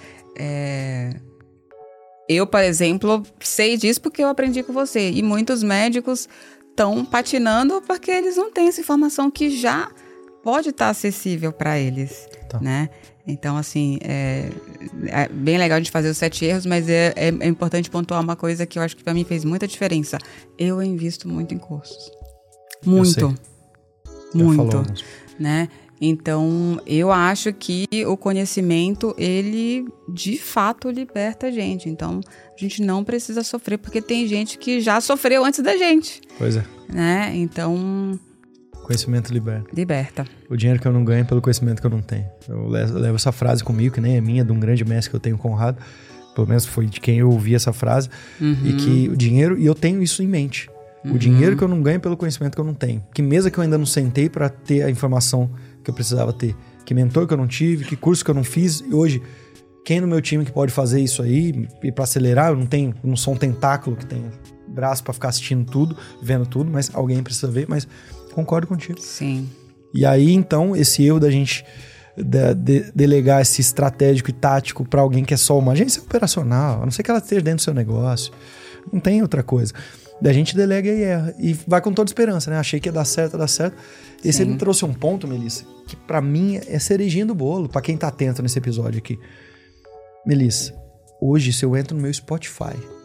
Eu, por exemplo, sei disso porque eu aprendi com você. E muitos médicos estão patinando porque eles não têm essa informação que já pode estar acessível para eles, né? Então, assim, é bem legal a gente fazer os 7 erros, mas é importante pontuar uma coisa que eu acho que para mim fez muita diferença. Eu invisto muito em cursos. Muito. Muito, né? Então, eu acho que o conhecimento, ele, de fato, liberta a gente. Então, a gente não precisa sofrer, porque tem gente que já sofreu antes da gente. Pois é. Né? Então... Conhecimento liberta. Liberta. O dinheiro que eu não ganho é pelo conhecimento que eu não tenho. Eu levo essa frase comigo, que nem é minha, de um grande mestre que eu tenho, Conrado. Pelo menos foi de quem eu ouvi essa frase. E que o dinheiro... E eu tenho isso em mente. O dinheiro que eu não ganho é pelo conhecimento que eu não tenho. Que mesa que eu ainda não sentei para ter a informação que eu precisava ter. Que mentor que eu não tive, que curso que eu não fiz. E hoje, quem no meu time que pode fazer isso aí e para acelerar, eu não sou um tentáculo que tem braço para ficar assistindo tudo, vendo tudo, mas alguém precisa ver, mas concordo contigo. Sim. E aí, então, esse erro da gente delegar esse estratégico e tático para alguém que é só uma agência operacional, a não ser que ela esteja dentro do seu negócio, não tem outra coisa. Da gente delega e erra. E vai com toda esperança, né? Achei que ia dar certo, dar certo. E você me trouxe um ponto, Melissa, que pra mim é cerejinha do bolo, pra quem tá atento nesse episódio aqui. Melissa, hoje se eu entro no meu Spotify,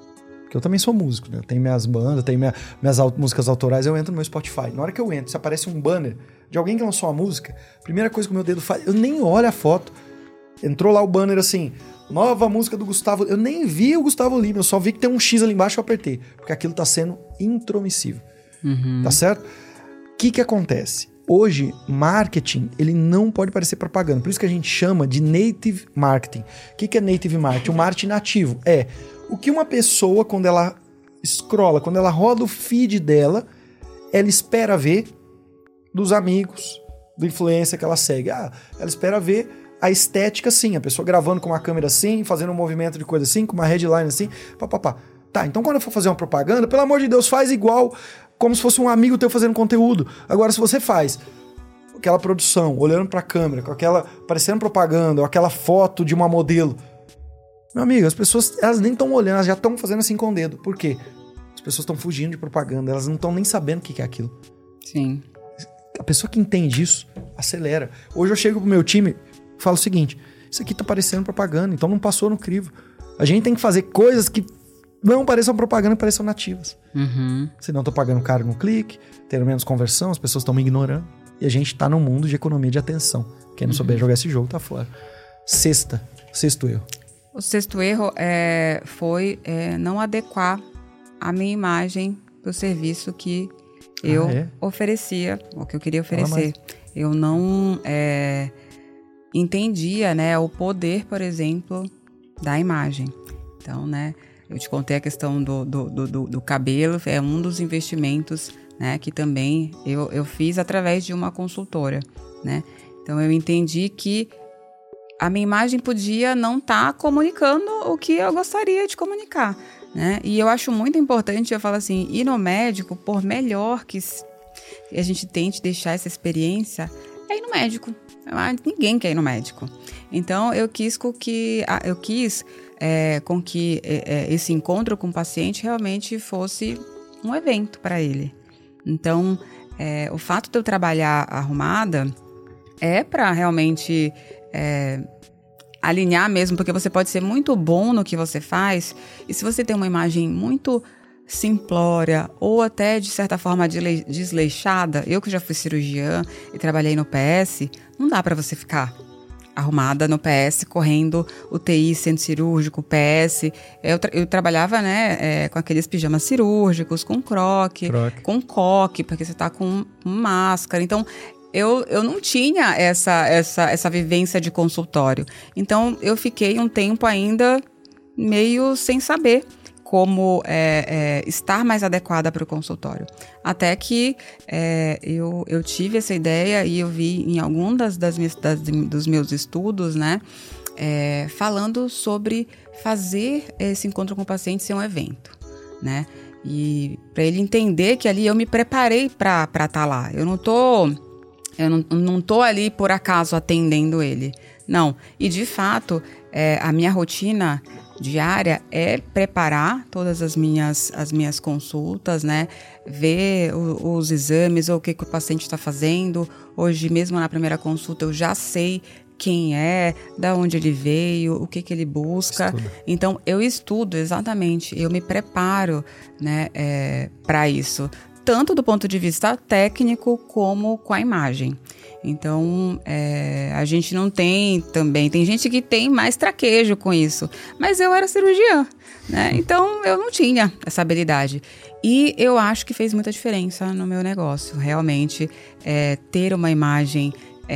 Porque eu também sou músico, né? Eu tenho minhas bandas, tenho minhas músicas autorais, eu entro no meu Spotify. Na hora que eu entro, se aparece um banner de alguém que lançou uma música, primeira coisa que o meu dedo faz, eu nem olho a foto. Entrou lá o banner assim, nova música do Gustavo. Eu nem vi o Gustavo Lima, eu só vi que tem um X ali embaixo e eu apertei. Porque aquilo tá sendo intromissivo. Tá certo? O que acontece? Hoje, marketing, ele não pode parecer propaganda. Por isso que a gente chama de native marketing. O que é native marketing? O marketing nativo. É o que uma pessoa, quando ela scrolla, quando ela roda o feed dela, ela espera ver dos amigos, do influencer que ela segue. Ela espera ver a estética assim, a pessoa gravando com uma câmera assim, fazendo um movimento de coisa assim, com uma headline assim, papapá. Tá, então quando eu for fazer uma propaganda, pelo amor de Deus, faz igual, como se fosse um amigo teu fazendo conteúdo. Agora, se você faz aquela produção, olhando pra câmera, com aquela, parecendo propaganda, ou aquela foto de uma modelo, meu amigo, as pessoas, elas nem estão olhando, elas já estão fazendo assim com o dedo. Por quê? As pessoas estão fugindo de propaganda, elas não estão nem sabendo o que é aquilo. Sim. A pessoa que entende isso, acelera. Hoje eu chego pro meu time e falo o seguinte, isso aqui tá parecendo propaganda, então não passou no crivo. A gente tem que fazer coisas que não pareçam propaganda, pareçam nativas. Senão eu tô pagando caro no clique, tendo menos conversão, as pessoas estão me ignorando. E a gente tá num mundo de economia de atenção. Quem não souber jogar esse jogo tá fora. Sexto erro. O sexto erro foi não adequar a minha imagem para o serviço que eu oferecia, o que eu queria oferecer. Eu não entendia, né, o poder, por exemplo, da imagem. Então, né, eu te contei a questão do cabelo, é um dos investimentos, né, que também eu fiz através de uma consultora, né. Então, eu entendi que a minha imagem podia não estar comunicando o que eu gostaria de comunicar, né? E eu acho muito importante, eu falo assim, ir no médico, por melhor que a gente tente deixar essa experiência, é ir no médico. Ninguém quer ir no médico. Então, eu quis com que esse encontro com o paciente realmente fosse um evento para ele. Então, o fato de eu trabalhar arrumada é para realmente alinhar mesmo, porque você pode ser muito bom no que você faz, e se você tem uma imagem muito simplória ou até de certa forma desleixada, eu que já fui cirurgiã e trabalhei no PS, não dá para você ficar arrumada no PS, correndo UTI, centro cirúrgico, PS. Eu trabalhava, né, com aqueles pijamas cirúrgicos, com croque, com coque, porque você tá com máscara. Então, eu não tinha essa vivência de consultório. Então, eu fiquei um tempo ainda meio sem saber como estar mais adequada para o consultório. Até que eu tive essa ideia e eu vi em algum dos meus estudos, né, falando sobre fazer esse encontro com o paciente ser um evento, né? E para ele entender que ali eu me preparei para estar lá. Eu não tô ali por acaso atendendo ele. Não. E, de fato, a minha rotina diária é preparar todas as minhas consultas, né? Ver os exames, ou o que o paciente está fazendo. Hoje, mesmo na primeira consulta, eu já sei quem é, da onde ele veio, o que ele busca. Então, eu estudo exatamente, eu me preparo, né, para isso. Tanto do ponto de vista técnico como com a imagem. Então, a gente não tem também... Tem gente que tem mais traquejo com isso. Mas eu era cirurgiã, né? Então, eu não tinha essa habilidade. E eu acho que fez muita diferença no meu negócio. Realmente, ter uma imagem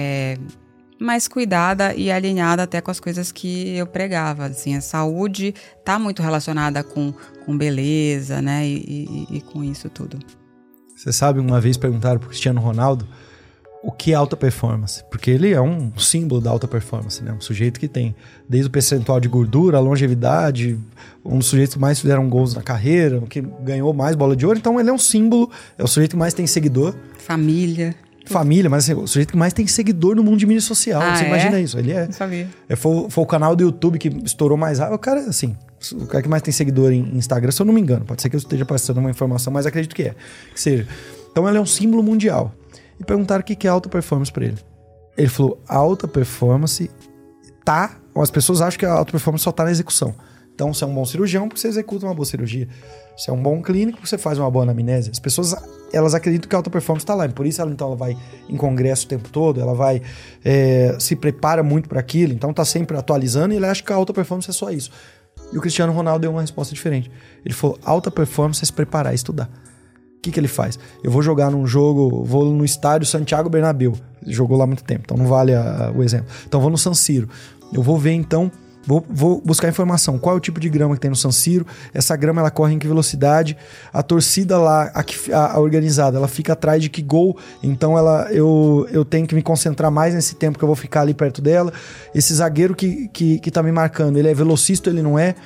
mais cuidada e alinhada até com as coisas que eu pregava. Assim, a saúde está muito relacionada com beleza, né? E com isso tudo. Você sabe, uma vez perguntaram pro Cristiano Ronaldo o que é alta performance, porque ele é um símbolo da alta performance, né? Um sujeito que tem desde o percentual de gordura, a longevidade, um dos sujeitos que mais fizeram gols na carreira, que ganhou mais bola de ouro, então ele é um símbolo, é o sujeito que mais tem seguidor. Família, mas assim, o sujeito que mais tem seguidor no mundo de mídia social, você imagina isso, ele Não sabia. Foi o canal do YouTube que estourou mais rápido, o cara, assim, o cara que mais tem seguidor em Instagram, se eu não me engano, pode ser que eu esteja passando uma informação, mas acredito que seja. Então ele é um símbolo mundial. E perguntaram o que é alta performance pra ele. Ele falou, alta performance as pessoas acham que a alta performance só tá na execução. Então, você é um bom cirurgião porque você executa uma boa cirurgia. Você é um bom clínico porque você faz uma boa anamnese. As pessoas, elas acreditam que a alta performance está lá. E por isso, ela vai em congresso o tempo todo, ela vai se prepara muito para aquilo. Então, tá sempre atualizando e ela acha que a alta performance é só isso. E o Cristiano Ronaldo deu uma resposta diferente. Ele falou, alta performance é se preparar, estudar. O que ele faz? Eu vou jogar num jogo, vou no estádio Santiago Bernabéu. Ele jogou lá há muito tempo, então não vale o exemplo. Então, vou no San Siro. Eu vou ver, então... Vou buscar informação. Qual é o tipo de grama que tem no San Siro? Essa grama, ela corre em que velocidade? A torcida lá, a organizada, ela fica atrás de que gol? Então, eu tenho que me concentrar mais nesse tempo que eu vou ficar ali perto dela. Esse zagueiro que tá me marcando, ele é velocista ou ele não é?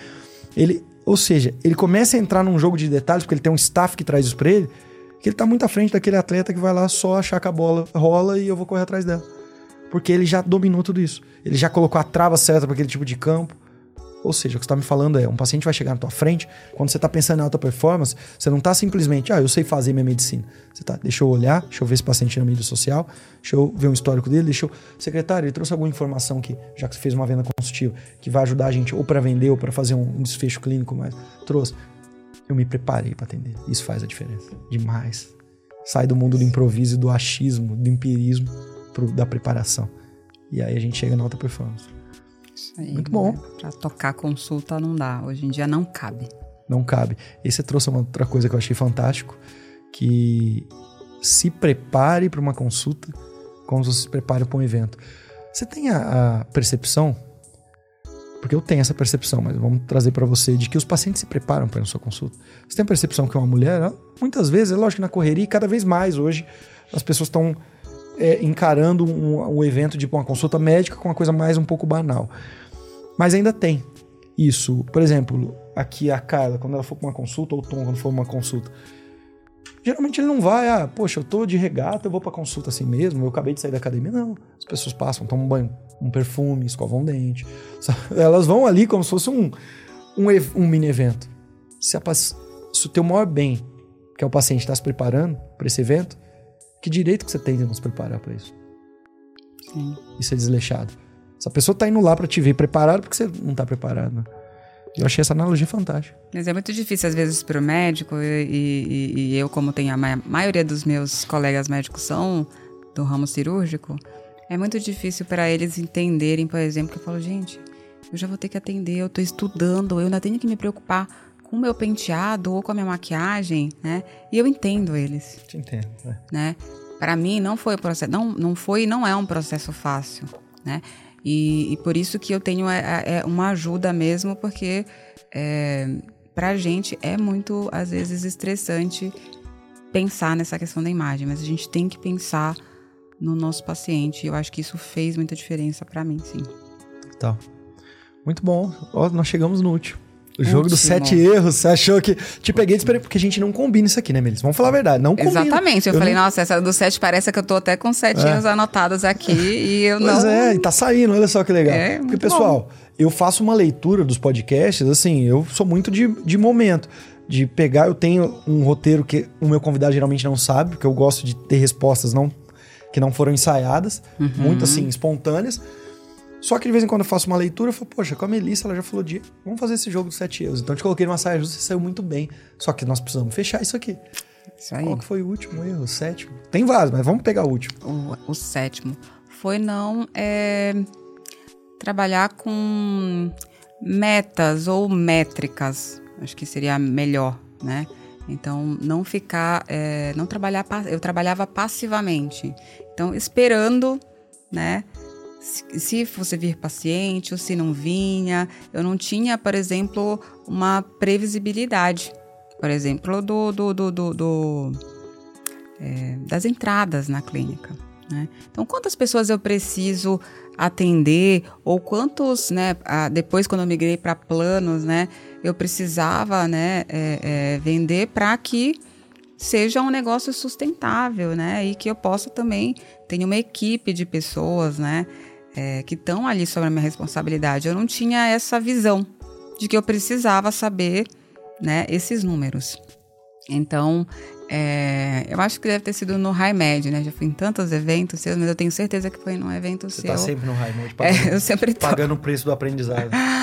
Ou seja, ele começa a entrar num jogo de detalhes, porque ele tem um staff que traz isso pra ele, que ele tá muito à frente daquele atleta que vai lá só achar que a bola rola e eu vou correr atrás dela. Porque ele já dominou tudo isso. Ele já colocou a trava certa para aquele tipo de campo. Ou seja, o que você está me falando um paciente vai chegar na tua frente, quando você está pensando em alta performance, você não está simplesmente, eu sei fazer minha medicina. Você tá, deixa eu olhar, deixa eu ver esse paciente na mídia social, deixa eu ver um histórico dele, secretário, ele trouxe alguma informação que, já que você fez uma venda consultiva, que vai ajudar a gente ou para vender ou para fazer um desfecho clínico, mas trouxe. Eu me preparei para atender. Isso faz a diferença. Demais. Sai do mundo do improviso e do achismo, do empirismo, da preparação. E aí a gente chega na alta performance. Isso aí, muito bom. Né? Pra tocar consulta não dá. Hoje em dia não cabe. Não cabe. E você trouxe uma outra coisa que eu achei fantástico, que se prepare para uma consulta como você se prepara para um evento. Você tem a percepção, porque eu tenho essa percepção, mas vamos trazer para você, de que os pacientes se preparam para a sua consulta. Você tem a percepção que uma mulher, muitas vezes, é lógico que na correria, e cada vez mais hoje, as pessoas estão encarando um evento de uma consulta médica com uma coisa mais um pouco banal. Mas ainda tem isso. Por exemplo, aqui a Carla, quando ela for para uma consulta, ou o Tom, quando for uma consulta, geralmente ele não vai, poxa, eu tô de regata, eu vou pra consulta assim mesmo, eu acabei de sair da academia. Não, as pessoas passam, tomam um banho, um perfume, escovam um dente. Elas vão ali como se fosse um mini evento. Se o teu maior bem, que é o paciente, está se preparando para esse evento, que direito que você tem de não se preparar para isso? Sim. Isso é desleixado. Essa pessoa tá indo lá para te ver preparado porque você não tá preparado, né? Eu achei essa analogia fantástica. Mas é muito difícil, às vezes, para o médico, e eu, como tenho a maioria dos meus colegas médicos são do ramo cirúrgico, é muito difícil para eles entenderem, por exemplo, que eu falo, gente, eu já vou ter que atender, eu tô estudando, eu ainda tenho que me preocupar com o meu penteado ou com a minha maquiagem, né? E eu entendo eles. Te entendo, né? Para mim, não foi o processo, não é um processo fácil, né? E por isso que eu tenho uma ajuda mesmo, porque pra gente é muito, às vezes, estressante pensar nessa questão da imagem, mas a gente tem que pensar no nosso paciente. Eu acho que isso fez muita diferença pra mim, sim. Tá. Muito bom. Nós chegamos no último. O jogo dos 7 erros, você achou que... Te peguei de esperar, porque a gente não combina isso aqui, né, Melissa? Vamos falar a verdade, não combina. Exatamente, eu falei, nossa, essa do 7 parece que eu tô até com 7 erros anotados aqui e eu pois não... e tá saindo, olha só que legal. Porque, pessoal, eu faço uma leitura dos podcasts, assim, eu sou muito de momento, de pegar, eu tenho um roteiro que o meu convidado geralmente não sabe, porque eu gosto de ter respostas que não foram ensaiadas, muito assim, espontâneas. Só que de vez em quando eu faço uma leitura, eu falo, poxa, com a Melissa, ela já falou vamos fazer esse jogo dos 7 erros. Então eu te coloquei numa saia justa e saiu muito bem. Só que nós precisamos fechar isso aqui. Isso aí. Qual que foi o último erro? O 7º? Tem vários, mas vamos pegar o último. O 7º foi não trabalhar com metas ou métricas. Acho que seria melhor, né? Então, não ficar... não trabalhar... Eu trabalhava passivamente. Então, esperando, né? Se fosse vir paciente ou se não vinha, eu não tinha, por exemplo, uma previsibilidade, por exemplo, das entradas na clínica, né? Então, quantas pessoas eu preciso atender ou quantos, né? Depois, quando eu migrei para planos, né? Eu precisava, né? Vender para que seja um negócio sustentável, né? E que eu possa também ter uma equipe de pessoas, né? Que estão ali sobre a minha responsabilidade. Eu não tinha essa visão de que eu precisava saber, né, esses números. Então, eu acho que deve ter sido no HiMed, né? Já fui em tantos eventos seus, mas eu tenho certeza que foi num evento seu. Você tá sempre no HiMed, eu sempre tô. Pagando o preço do aprendizado.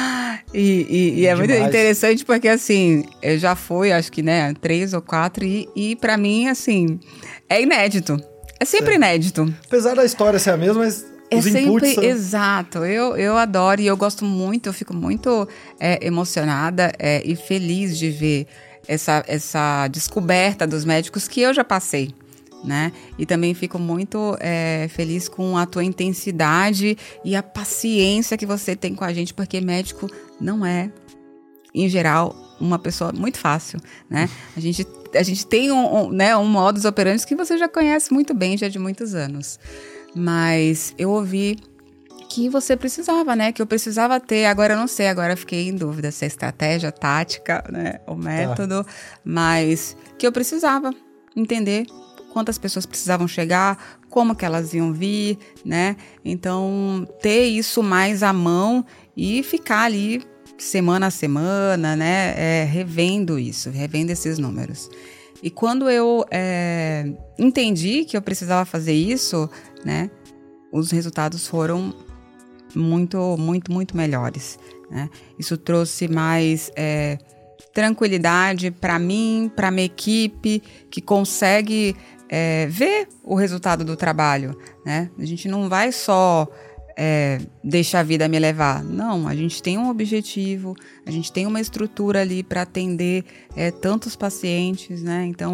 E é muito interessante porque, assim, eu já fui, acho que, né, 3 ou 4 e pra mim, assim, é inédito. É sempre inédito. Apesar da história ser a mesma, mas os inputs são... Exato. Eu adoro e eu gosto muito, eu fico muito emocionada e feliz de ver essa descoberta dos médicos que eu já passei. Né? E também fico muito feliz com a tua intensidade e a paciência que você tem com a gente, porque médico não é, em geral, uma pessoa muito fácil, né? A gente tem um modus operandi que você já conhece muito bem, já de muitos anos. Mas eu ouvi que você precisava, né? Que eu precisava ter, agora eu não sei, agora eu fiquei em dúvida se é estratégia, tática, né? O método, mas que eu precisava entender quantas pessoas precisavam chegar, como que elas iam vir, né? Então, ter isso mais à mão e ficar ali semana a semana, né? Revendo esses números. E quando eu entendi que eu precisava fazer isso, né? Os resultados foram muito, muito, muito melhores, né? Isso trouxe mais... tranquilidade para mim, para minha equipe, que consegue ver o resultado do trabalho, né? A gente não vai só deixar a vida me levar. Não, a gente tem um objetivo, a gente tem uma estrutura ali para atender tantos pacientes, né? Então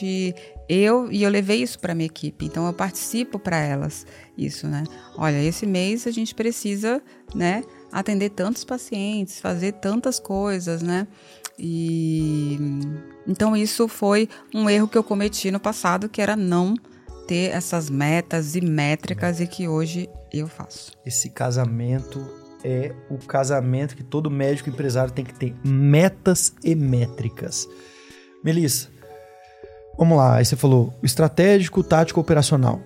eu levei isso para minha equipe, então eu participo para elas isso, né? Olha, esse mês a gente precisa, né, atender tantos pacientes, fazer tantas coisas, né? E então isso foi um erro que eu cometi no passado, que era não ter essas metas e métricas e que hoje eu faço. Esse casamento é o casamento que todo médico empresário tem que ter, metas e métricas. Melissa, vamos lá, aí você falou estratégico, tático, operacional.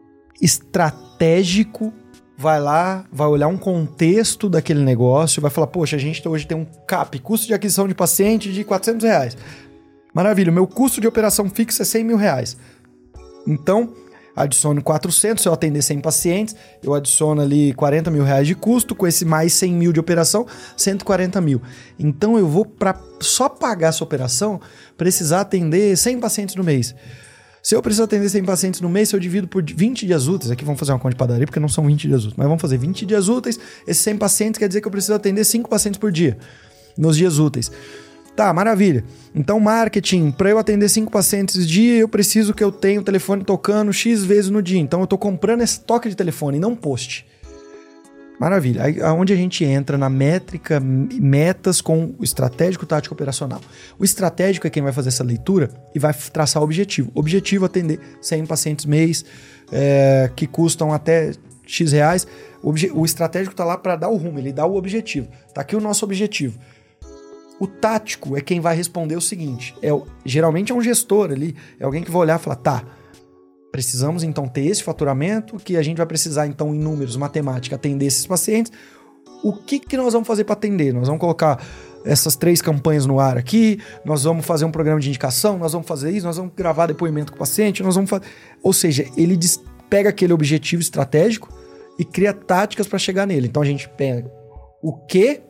Estratégico vai lá, vai olhar um contexto daquele negócio, vai falar, poxa, a gente hoje tem um CAP, custo de aquisição de paciente de R$400. Maravilha, o meu custo de operação fixa é R$100 mil. Então, adiciono 400, se eu atender 100 pacientes, eu adiciono ali R$40 mil de custo, com esse mais 100 mil de operação, 140 mil. Então, eu vou, para só pagar essa operação, precisar atender 100 pacientes no mês. Se eu preciso atender 100 pacientes no mês, se eu divido por 20 dias úteis, aqui vamos fazer uma conta de padaria, porque não são 20 dias úteis, mas vamos fazer 20 dias úteis, esses 100 pacientes quer dizer que eu preciso atender 5 pacientes por dia, nos dias úteis. Tá, maravilha. Então, marketing, para eu atender 5 pacientes dia, eu preciso que eu tenha o telefone tocando X vezes no dia. Então, eu estou comprando esse toque de telefone, não post. Maravilha. Aí, onde a gente entra na métrica, metas com o estratégico, tático, operacional. O estratégico é quem vai fazer essa leitura e vai traçar o objetivo. Objetivo, atender 100 pacientes mês, que custam até X reais. O estratégico está lá para dar o rumo, ele dá o objetivo. Está aqui o nosso objetivo. O tático é quem vai responder o seguinte, geralmente é um gestor ali, é alguém que vai olhar e falar, tá, precisamos então ter esse faturamento, que a gente vai precisar então em números, matemática, atender esses pacientes. O que nós vamos fazer para atender? Nós vamos colocar essas 3 campanhas no ar aqui, nós vamos fazer um programa de indicação, nós vamos fazer isso, nós vamos gravar depoimento com o paciente, nós vamos fazer... Ou seja, ele pega aquele objetivo estratégico e cria táticas para chegar nele. Então a gente pega o que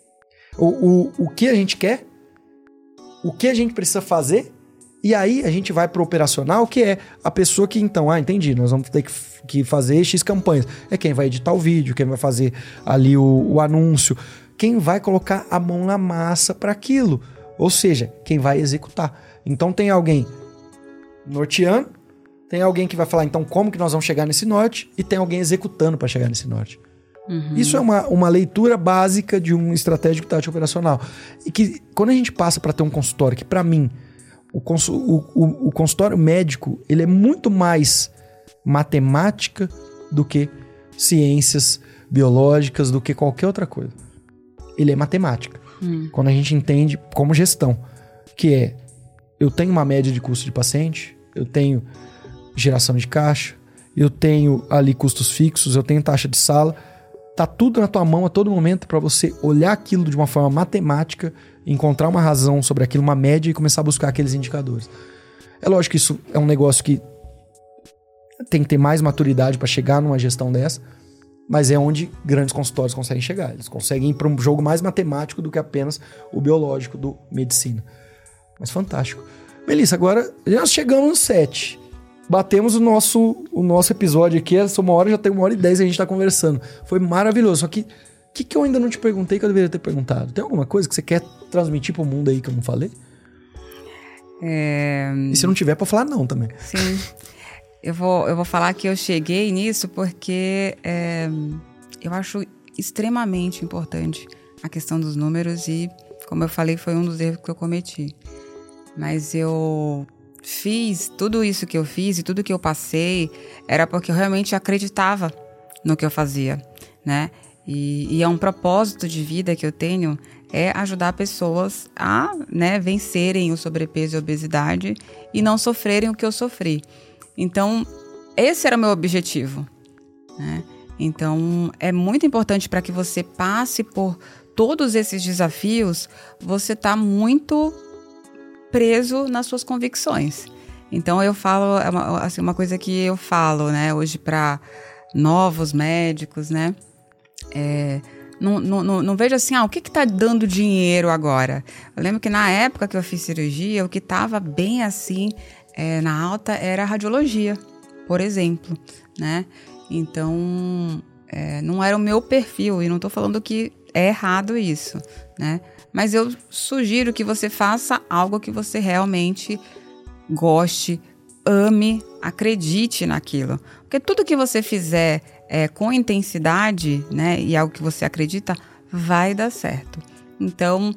a gente quer, o que a gente precisa fazer, e aí a gente vai para o operacional, que é a pessoa que então, entendi, nós vamos ter que fazer X campanhas. É quem vai editar o vídeo, quem vai fazer ali o anúncio, quem vai colocar a mão na massa para aquilo, ou seja, quem vai executar. Então tem alguém norteando, tem alguém que vai falar então como que nós vamos chegar nesse norte, e tem alguém executando para chegar nesse norte. Uhum. Isso é uma leitura básica de um estratégico tático operacional. E que quando a gente passa para ter um consultório, que para mim, o consultório médico, ele é muito mais matemática do que ciências biológicas, do que qualquer outra coisa. Ele é matemática. Quando a gente entende como gestão, que é, eu tenho uma média de custo de paciente, eu tenho geração de caixa, eu tenho ali custos fixos, eu tenho taxa de sala. Tá tudo na tua mão a todo momento para você olhar aquilo de uma forma matemática, encontrar uma razão sobre aquilo, uma média, e começar a buscar aqueles indicadores. É lógico que isso é um negócio que tem que ter mais maturidade para chegar numa gestão dessa, Mas é onde grandes consultórios conseguem chegar. Eles conseguem ir para um jogo mais matemático do que apenas o biológico do medicina. Mas fantástico. Melissa, agora nós chegamos no 7. Batemos o nosso episódio aqui. Essa uma hora, já tem 1h10 e a gente tá conversando. Foi maravilhoso. Só que o que eu ainda não te perguntei que eu deveria ter perguntado? Tem alguma coisa que você quer transmitir pro mundo aí que eu não falei? E se não tiver, pode falar não também. Sim. Eu vou falar que eu cheguei nisso porque eu acho extremamente importante a questão dos números e, como eu falei, foi um dos erros que eu cometi. Mas eu fiz tudo isso que eu fiz e tudo que eu passei era porque eu realmente acreditava no que eu fazia, né? E é um propósito de vida que eu tenho, é ajudar pessoas a, né, vencerem o sobrepeso e a obesidade e não sofrerem o que eu sofri. Então, esse era o meu objetivo, né? Então, é muito importante para que você passe por todos esses desafios, você tá muito preso nas suas convicções. Então, eu falo, assim, uma coisa que eu falo, né, hoje para novos médicos, né? Não vejo assim, o que tá dando dinheiro agora? Eu lembro que na época que eu fiz cirurgia, o que estava bem assim, na alta, era a radiologia, por exemplo, né? Então, não era o meu perfil, e não estou falando que é errado isso, né? Mas eu sugiro que você faça algo que você realmente goste, ame, acredite naquilo. Porque tudo que você fizer com intensidade, né, e algo que você acredita, vai dar certo. Então,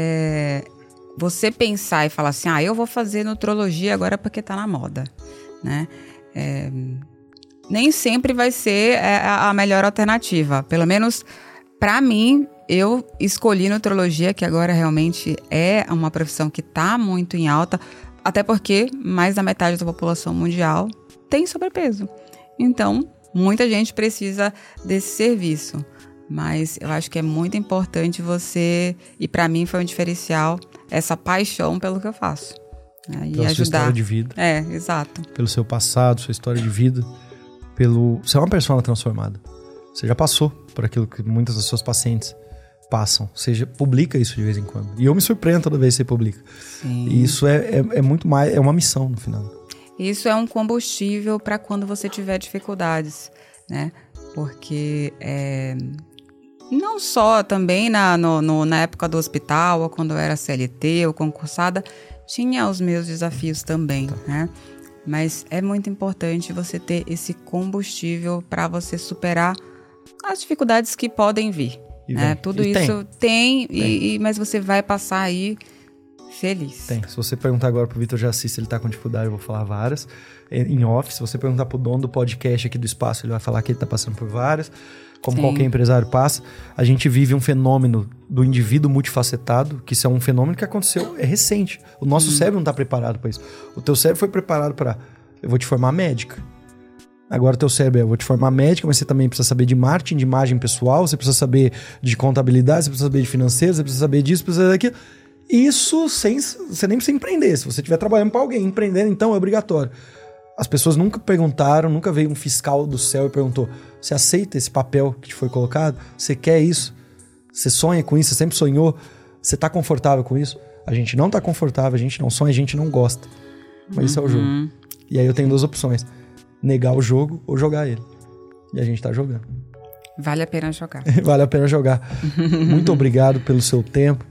você pensar e falar assim, eu vou fazer nutrologia agora porque tá na moda, né? Nem sempre vai ser a melhor alternativa. Pelo menos, para mim, eu escolhi nutrologia, que agora realmente é uma profissão que tá muito em alta, até porque mais da metade da população mundial tem sobrepeso. Então, muita gente precisa desse serviço. Mas eu acho que é muito importante você, e para mim foi um diferencial, essa paixão pelo que eu faço. Né? Pela sua história de vida. Exato. Pelo seu passado, sua história de vida. Você é uma pessoa transformada. Você já passou por aquilo que muitas das suas pacientes passam. Você já publica isso de vez em quando. E eu me surpreendo toda vez que você publica. Sim. E isso é muito mais, é uma missão no final. Isso é um combustível para quando você tiver dificuldades, né? Porque não só também na época do hospital, ou quando eu era CLT ou concursada, tinha os meus desafios também, né? Mas é muito importante você ter esse combustível para você superar as dificuldades que podem vir. Né? Tudo isso tem. Mas você vai passar aí feliz. Tem. Se você perguntar agora pro Vitor Jaci se ele tá com dificuldade, eu vou falar várias. Em off, se você perguntar pro dono do podcast aqui do Espaço, ele vai falar que ele tá passando por várias. Como Sim. qualquer empresário passa. A gente vive um fenômeno do indivíduo multifacetado, que isso é um fenômeno que aconteceu, é recente. O nosso cérebro não tá preparado para isso. O teu cérebro foi preparado para, eu vou te formar médica. Agora o teu cérebro eu vou te formar médica, mas você também precisa saber de marketing, de imagem pessoal, você precisa saber de contabilidade, você precisa saber de financeiro, você precisa saber disso, precisa daquilo. Isso você nem precisa empreender. Se você estiver trabalhando para alguém, empreendendo, então é obrigatório. As pessoas nunca perguntaram, nunca veio um fiscal do céu e perguntou: você aceita esse papel que te foi colocado? Você quer isso? Você sonha com isso? Você sempre sonhou? Você está confortável com isso? A gente não está confortável, a gente não sonha, a gente não gosta. Mas isso é o jogo. E aí eu tenho duas opções: negar o jogo ou jogar ele. E a gente está jogando. Vale a pena jogar. Vale a pena jogar. Muito obrigado pelo seu tempo,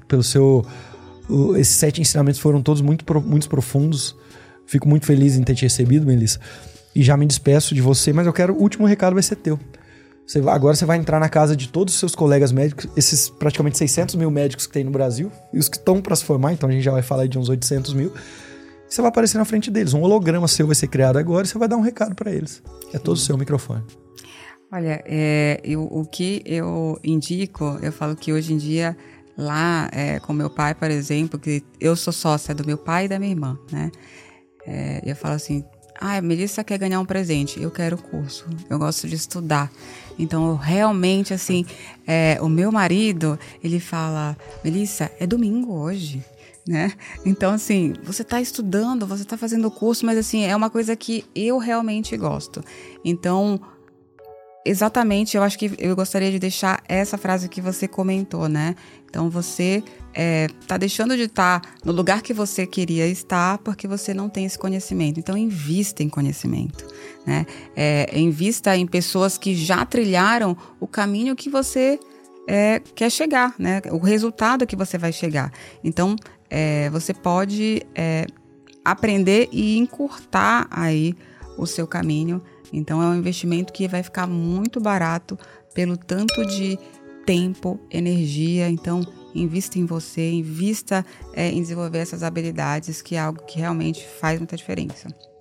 esses 7 ensinamentos foram todos muito profundos. Fico muito feliz em ter te recebido, Melissa. E já me despeço de você, mas o último recado vai ser teu. Agora você vai entrar na casa de todos os seus colegas médicos, esses praticamente 600 mil médicos que tem no Brasil, e os que estão para se formar, então a gente já vai falar de uns 800 mil. E você vai aparecer na frente deles. Um holograma seu vai ser criado agora e você vai dar um recado para eles. É todo o seu microfone. Olha, o que eu indico, eu falo que hoje em dia, lá com meu pai, por exemplo, que eu sou sócia do meu pai e da minha irmã, né? Eu falo assim: a Melissa quer ganhar um presente, eu quero o curso, eu gosto de estudar. Então, eu realmente, assim, o meu marido, ele fala: Melissa, é domingo hoje, né? Então, assim, você está estudando, você está fazendo o curso, mas, assim, é uma coisa que eu realmente gosto. Então, Exatamente, eu acho que eu gostaria de deixar essa frase que você comentou, né? Então você tá deixando de estar no lugar que você queria estar porque você não tem esse conhecimento. Então invista em conhecimento, né? Invista em pessoas que já trilharam o caminho que você quer chegar, né? O resultado que você vai chegar. Então você pode aprender e encurtar aí o seu caminho. Então é um investimento que vai ficar muito barato pelo tanto de tempo, energia. Então invista em você, invista em desenvolver essas habilidades, que é algo que realmente faz muita diferença.